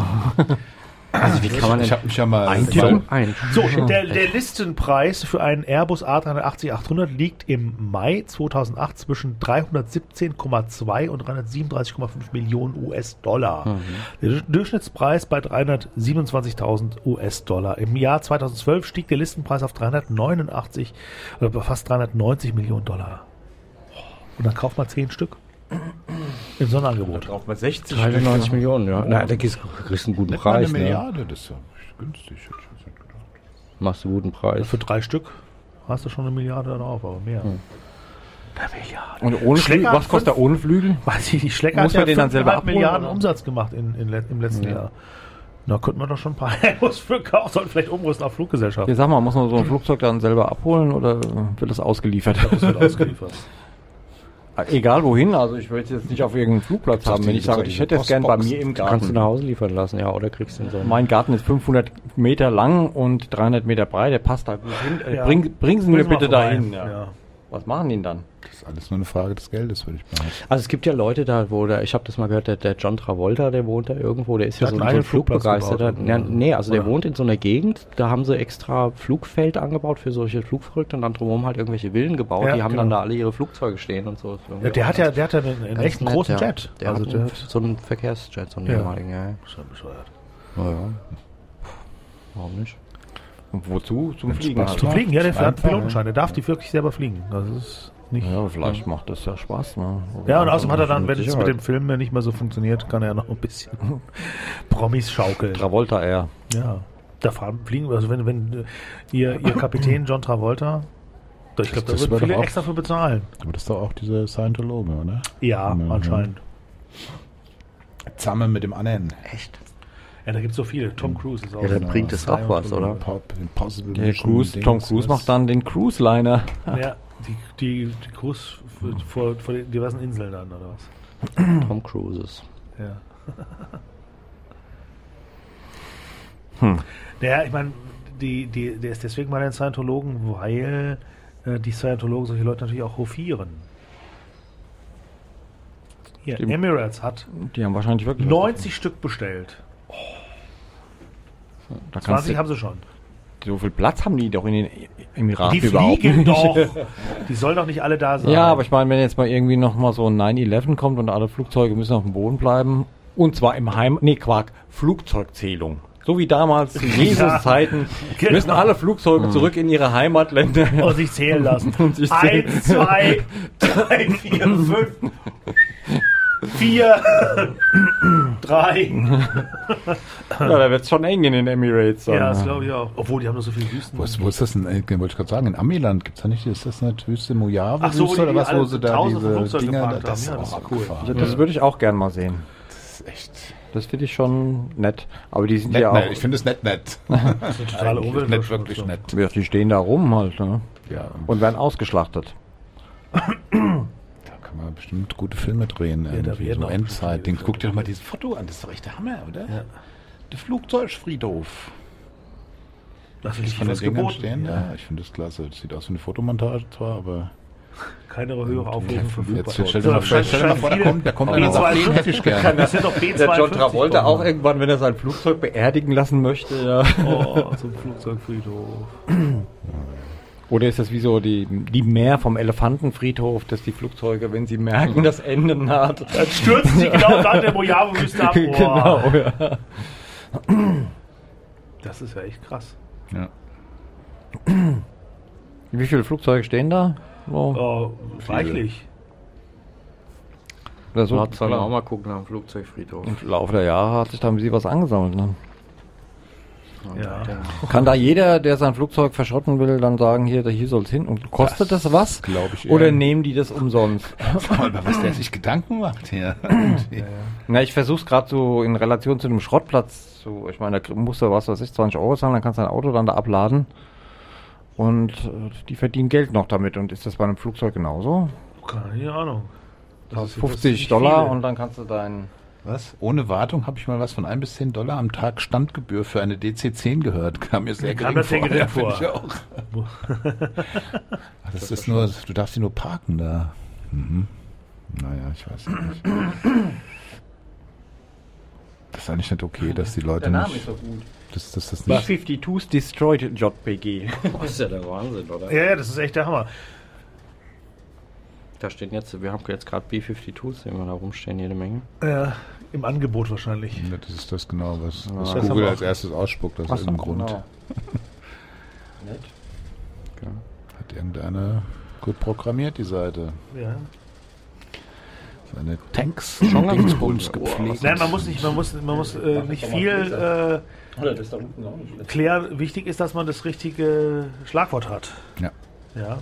Also wie kann man Ich denn habe mich ja mal... Eintippen? Ein. So, der, der Listenpreis für einen Airbus A drei achtzig achthundert liegt im Mai zweitausendacht zwischen dreihundertsiebzehn Komma zwei und dreihundertsiebenunddreißig Komma fünf Millionen U S-Dollar. Mhm. Der Durchschnittspreis bei dreihundertsiebenundzwanzigtausend U S-Dollar. Im Jahr zweitausendzwölf stieg der Listenpreis auf dreihundertneunundachtzig oder bei fast dreihundertneunzig Millionen Dollar. Und dann kauft man zehn Stück im Sonderangebot. Braucht man sechzig dreiundneunzig Millionen, ja. Na, da kriegst kriegst du einen guten Nicht mal eine Preis, ne? Milliarde, das ist ja günstig. hätte ich jetzt nicht gedacht. Machst du einen guten Preis. Für drei Stück hast du schon eine Milliarde drauf, aber mehr. Hm. Eine Milliarde. Und ohne Schlecker Flügel, hat was kostet er ohne Flügel? Weiß ich nicht, Schlecker Muss hat ja man den dann selber fünfeinhalb abholen, Milliarden oder? Umsatz gemacht in, in, le- im letzten Ja. Jahr. Da könnte man doch schon ein paar Airbus für kaufen, sollten vielleicht umrüsten auf Fluggesellschaft. Ja, sag mal, muss man so ein Flugzeug dann selber abholen oder wird das ausgeliefert? Das wird ausgeliefert. Egal wohin, also ich will es jetzt nicht auf irgendeinem Flugplatz Das haben. ist Wenn die- ich sage, das ist ich die hätte es gern bei Postbox. mir im Kannst du Garten. nach Hause liefern lassen, ja, oder kriegst du in so einen... Mein Garten ist fünfhundert Meter lang und dreihundert Meter breit, der passt da gut hin. Äh, Ja. Bring, bringen Sie mir Bringen wir bitte mal vorbei. dahin. Ja. Ja. Was machen die denn dann? Das ist alles nur eine Frage des Geldes, würde ich behaupten. Also es gibt ja Leute da, wo der, ich habe das mal gehört, der, der John Travolta, der wohnt da irgendwo, der ist Der ja hat so, einen ein- so ein eigenen Flugplatz Flugbegeisterter. gebaut, Ja, oder? nee, also der Oder? wohnt in so einer Gegend, da haben sie extra Flugfeld angebaut für solche Flugverrückte und dann drumherum halt irgendwelche Villen gebaut, Ja, die haben genau. dann da alle ihre Flugzeuge stehen und so. Ja, der hat ja, der hat ja einen, einen Ganz echt nett, großen ja. Jet. Der also hat der einen, hat so einen Verkehrsjet, so einen Ja. ehemaligen, ja. ja. schon bescheuert. Ja, ja. Warum nicht? Und wozu? Zum Wenn's Fliegen Spaß halt. Zum Fliegen, ja, der hat einen Einfach, Pilotenschein. Der darf die wirklich selber fliegen. Das ist nicht. Ja, vielleicht macht das ja Spaß. Ne? Ja, und außerdem hat er dann, wenn es mit Sicherheit. dem Film nicht mehr so funktioniert, kann er ja noch ein bisschen Promis schaukeln. Travolta Air. Ja, da fahren, fliegen, also wenn, wenn äh, ihr, ihr Kapitän John Travolta, da- ich glaube, da Das würden wird viele doch auch- extra für bezahlen. Aber das ist doch auch diese Scientologe, oder? Ja, Ja, anscheinend. Zusammen mit dem anderen. Echt? Ja, da gibt es so viele. Tom Cruise ist auch. Ja, dann so- bringt es auch was, oder? Pop, Impossible Der Mission, Cruise, Dings, Tom Cruise was? macht dann den Cruise Liner. Ja, die, die, die Cruise f- vor, vor den diversen Inseln dann, oder was? Tom Cruises. Ja. Hm. Naja, ich meine, die, die, der ist deswegen bei den Scientologen, weil äh, die Scientologen solche Leute natürlich auch hofieren. Hier, Stimmt. Emirates hat Die haben wahrscheinlich wirklich. neunzig Stück bestellt. was davon. Da kannst zwanzig du, haben sie schon. so viel Platz haben die doch in den Emiraten Die überhaupt fliegen nicht. doch. Die sollen doch nicht alle da sein. Ja, aber ich meine, wenn jetzt mal irgendwie noch mal so ein nine eleven kommt und alle Flugzeuge müssen auf dem Boden bleiben und zwar im Heim... Nee, Quark. Flugzeugzählung. So wie damals zu Jesus-Zeiten genau. müssen alle Flugzeuge zurück in ihre Heimatländer. Und sich zählen lassen. Und sich zählen. Eins, zwei, drei, vier, fünf, vier, drei. Ja, da wird es schon eng in den Emirates. dann. Ja, das glaube ich auch. Obwohl, die haben nur so viele Wüsten. Wo ist, wo ist das denn? äh, Wollte ich gerade sagen, in Amiland gibt es da nicht, ist das eine Wüste Mojave Ach so, wo Wüste die oder was, alle wo sie da tausende diese Flugzeuge Dinger, geparkt das ist haben. Ja, auch das ist cool. abgefahren. Also das würde ich auch gern mal sehen. Das ist echt Das finde ich schon nett. Aber die sind nett, ja auch... nett. Ich finde es nett, nett. Das ist totale Eigentlich Umwelt. nett, wirklich nett. Ja, die stehen da rum halt, ne? Ja, Und werden ausgeschlachtet. da kann man bestimmt gute Filme drehen. da Irgendwie, werden so auch Endzeit-Ding. viele Guck dir doch mal Filme. dieses Foto an, das ist doch echt der Hammer, oder? Ja. Der Flugzeugfriedhof. Das ist Von was den Dingern geboten. stehen, Ja. ja. Ich finde das klasse. Das sieht aus wie eine Fotomontage zwar, aber... Keine höhere Auflösung für Jetzt Flugzeuge. stell dir mal vor, stell dir mal vor, da kommt, da kommt einer und sagt, den hätte ich gerne. Das sind doch B Der John zweiundfünfzig Travolta auch Bomben. irgendwann, wenn er sein Flugzeug beerdigen lassen möchte. Ja. Oh, zum Flugzeugfriedhof. Oder ist das wie so die, die Mehr vom Elefantenfriedhof, dass die Flugzeuge, wenn sie merken, das Ende naht. Dann stürzen sie genau da in der Mojave-Wüste ab. Oh. Genau, ja. Das ist ja echt krass. Ja. Wie viele Flugzeuge stehen da? So. Oh, reichlich. Oder so. So, sollen wir auch mal gucken nach dem Flugzeugfriedhof. Im Laufe der Jahre hat sich da ein bisschen was angesammelt. Ne? Ja. Kann da jeder, der sein Flugzeug verschrotten will, dann sagen, hier, hier soll es hin? Und kostet das, was? Glaube ich eher. Oder nehmen die das umsonst? Über was der sich Gedanken macht hier. Na, ich versuch's gerade so in Relation zu dem Schrottplatz. So, ich meine, da musst du, was weiß ich, zwanzig Euro zahlen, dann kannst du dein Auto dann da abladen. Und äh, die verdienen Geld noch damit. Und ist das bei einem Flugzeug genauso? Keine Ahnung. Das ist- das fünfzig ist Dollar viele. und dann kannst du dein... Was? Ohne Wartung habe ich mal was von ein bis zehn Dollar am Tag Standgebühr für eine D C zehn gehört. Kam mir sehr Kam gering mir sehr vor. gering Ja, vor. find ich auch. Ach, das ist nur, du darfst sie nur parken da. Mhm. Naja, ich weiß nicht. Das ist eigentlich nicht okay, dass die Leute nicht... so gut. Das, das, das B nicht zweiundfünfzig Destroyed J P G. Das ist ja der Wahnsinn, oder? Ja, ja, das ist echt der Hammer. Da stehen jetzt, wir haben jetzt gerade B zweiundfünfzig, sehen wir da rumstehen, jede Menge. Ja, im Angebot wahrscheinlich. Ja, das ist das genau, was, was Das haben Google wir als auch. erstes ausspuckt, aus Ach so, irgendeinem Grund. genau. Nett. Hat irgendeiner gut programmiert, die Seite. Ja. Seine Tanks Schon ganz Dingsbums gut. gepflegt. Nein, man muss nicht, man muss, man muss äh, nicht viel äh, Oder das da unten auch nicht schlecht. klären. Wichtig ist, dass man das richtige Schlagwort hat. Ja. Ja.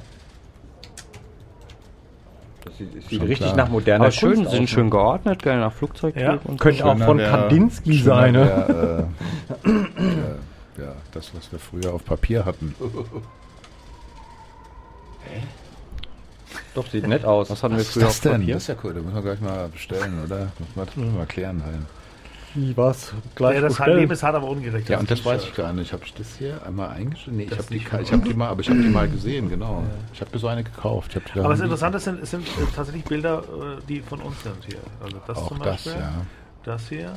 Das sieht, sieht Schon richtig klar. nach moderner Aber schön, Kunst sind aus, schön ne? geordnet, geil, nach Flugzeugtyp Ja. und Könnte auch Schöner von der- Kandinsky schöner sein, ne? Der, äh, der, ja, das, was wir früher auf Papier hatten. Doch, sieht nett aus. Was hatten wir Was ist früher das auf denn? Papier? Das ist ja cool, da müssen wir gleich mal bestellen, oder? Das müssen wir mal klären. Halt. Wie was? Gleich Ja, das bestellen. Leben ist hart, aber ungerecht. Ja, und das weiß ich gar nicht. Habe ich das hier einmal eingestellt? Nee, ich habe die, ich hab die mal, aber ich habe die mal gesehen, genau. Ich habe mir so eine gekauft. Ich hab die da Aber das haben die- Interessante sind, es sind äh, tatsächlich Bilder, äh, die von uns sind hier. Also das Auch zum das, Beispiel. ja. Das hier.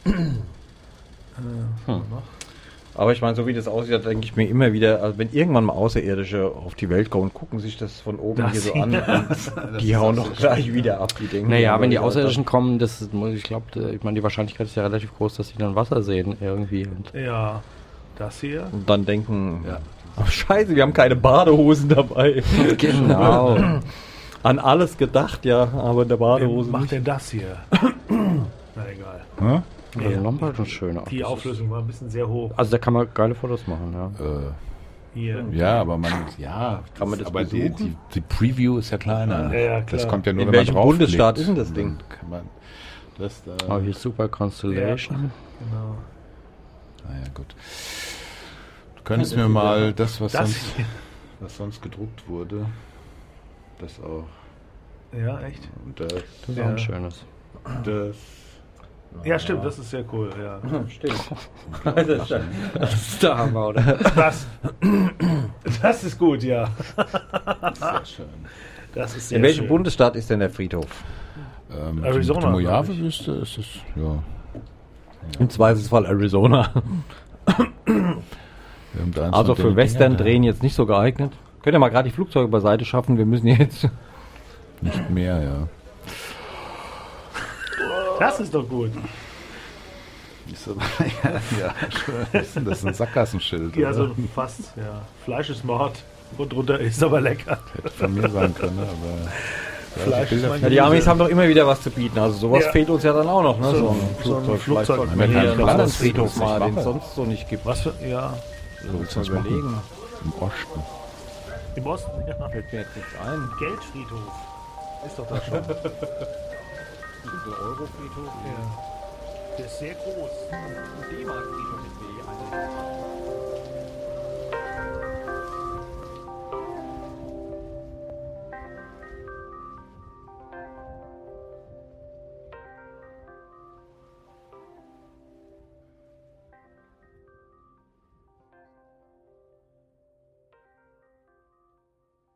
Aber ich meine, so wie das aussieht, denke ich mir immer wieder, also wenn irgendwann mal Außerirdische auf die Welt kommen, gucken sich das von oben Das hier so hier. an. Und die hauen doch gleich wieder ab. Die denken, Naja, ja, wenn die Leute, Außerirdischen kommen, das ist, ich glaube, ich meine, die Wahrscheinlichkeit ist ja relativ groß, dass sie dann Wasser sehen irgendwie. Und Ja, das hier. Und dann denken, oh, scheiße, wir haben keine Badehosen dabei. genau. An alles gedacht, ja, aber in der Wer Badehose macht nicht. denn das hier? Na egal. Hm? Also Ja. nochmal schon schöner. Die Auflösung war ein bisschen sehr hoch. Also da kann man geile Fotos machen, ja. Äh, Hier. ja, aber man, ja, Kann man das aber die, besuchen? die, die Preview ist ja kleiner. Ja, ja, das klar. kommt ja nur, In wenn man welchem draufklickt. Bundesstaat ist denn das Ding? Dann kann man das da. Aber hier ist Super Constellation. Genau. Naja, gut. Du könntest mir mal das, was Das sonst, hier. was sonst gedruckt wurde, das auch. Ja, echt? Und das, Das ist Ja. auch ein schönes. das. Ja, stimmt, das ist sehr cool, ja. Stimmt. Das ist der Hammer, oder? Das, das ist gut, ja. Sehr schön. Das ist sehr In welchem schön. Bundesstaat ist denn der Friedhof? Ähm, Arizona, Die, die glaub Mojave-Wüste ist es, ja. Im Zweifelsfall Arizona. Irgendeins Also von für den Western Dingern, drehen jetzt nicht so geeignet. Könnt ihr mal gerade die Flugzeuge beiseite schaffen? Wir müssen jetzt. Nicht mehr, ja. Das ist doch gut. Ist aber, ja, ja, schön. Was ist denn das? Ein Sackgassenschild. Ja, oder? so fast, ja. Fleisch ist Mord. Und drunter ist aber lecker. Hätte von mir sein können, aber. Fleisch ist mein Ja, die Amis haben doch immer wieder was zu bieten. Also sowas Ja. fehlt uns ja dann auch noch. Ne? So- So, ein so ein Flugzeug. Flugzeug. Vielleicht sollten Wir wir haben hier keinen einen Platz, anderen das Friedhof ist mal, den es nicht sonst so nicht gibt. Was für, ja, So, willst du Mal das machen? überlegen. Im Osten. im Osten, ja. Fällt mir jetzt nichts ein. Geldfriedhof. Ist doch das schon. Eurofriedhof. Ja. Der ist sehr groß. D-Mark-Friedhof.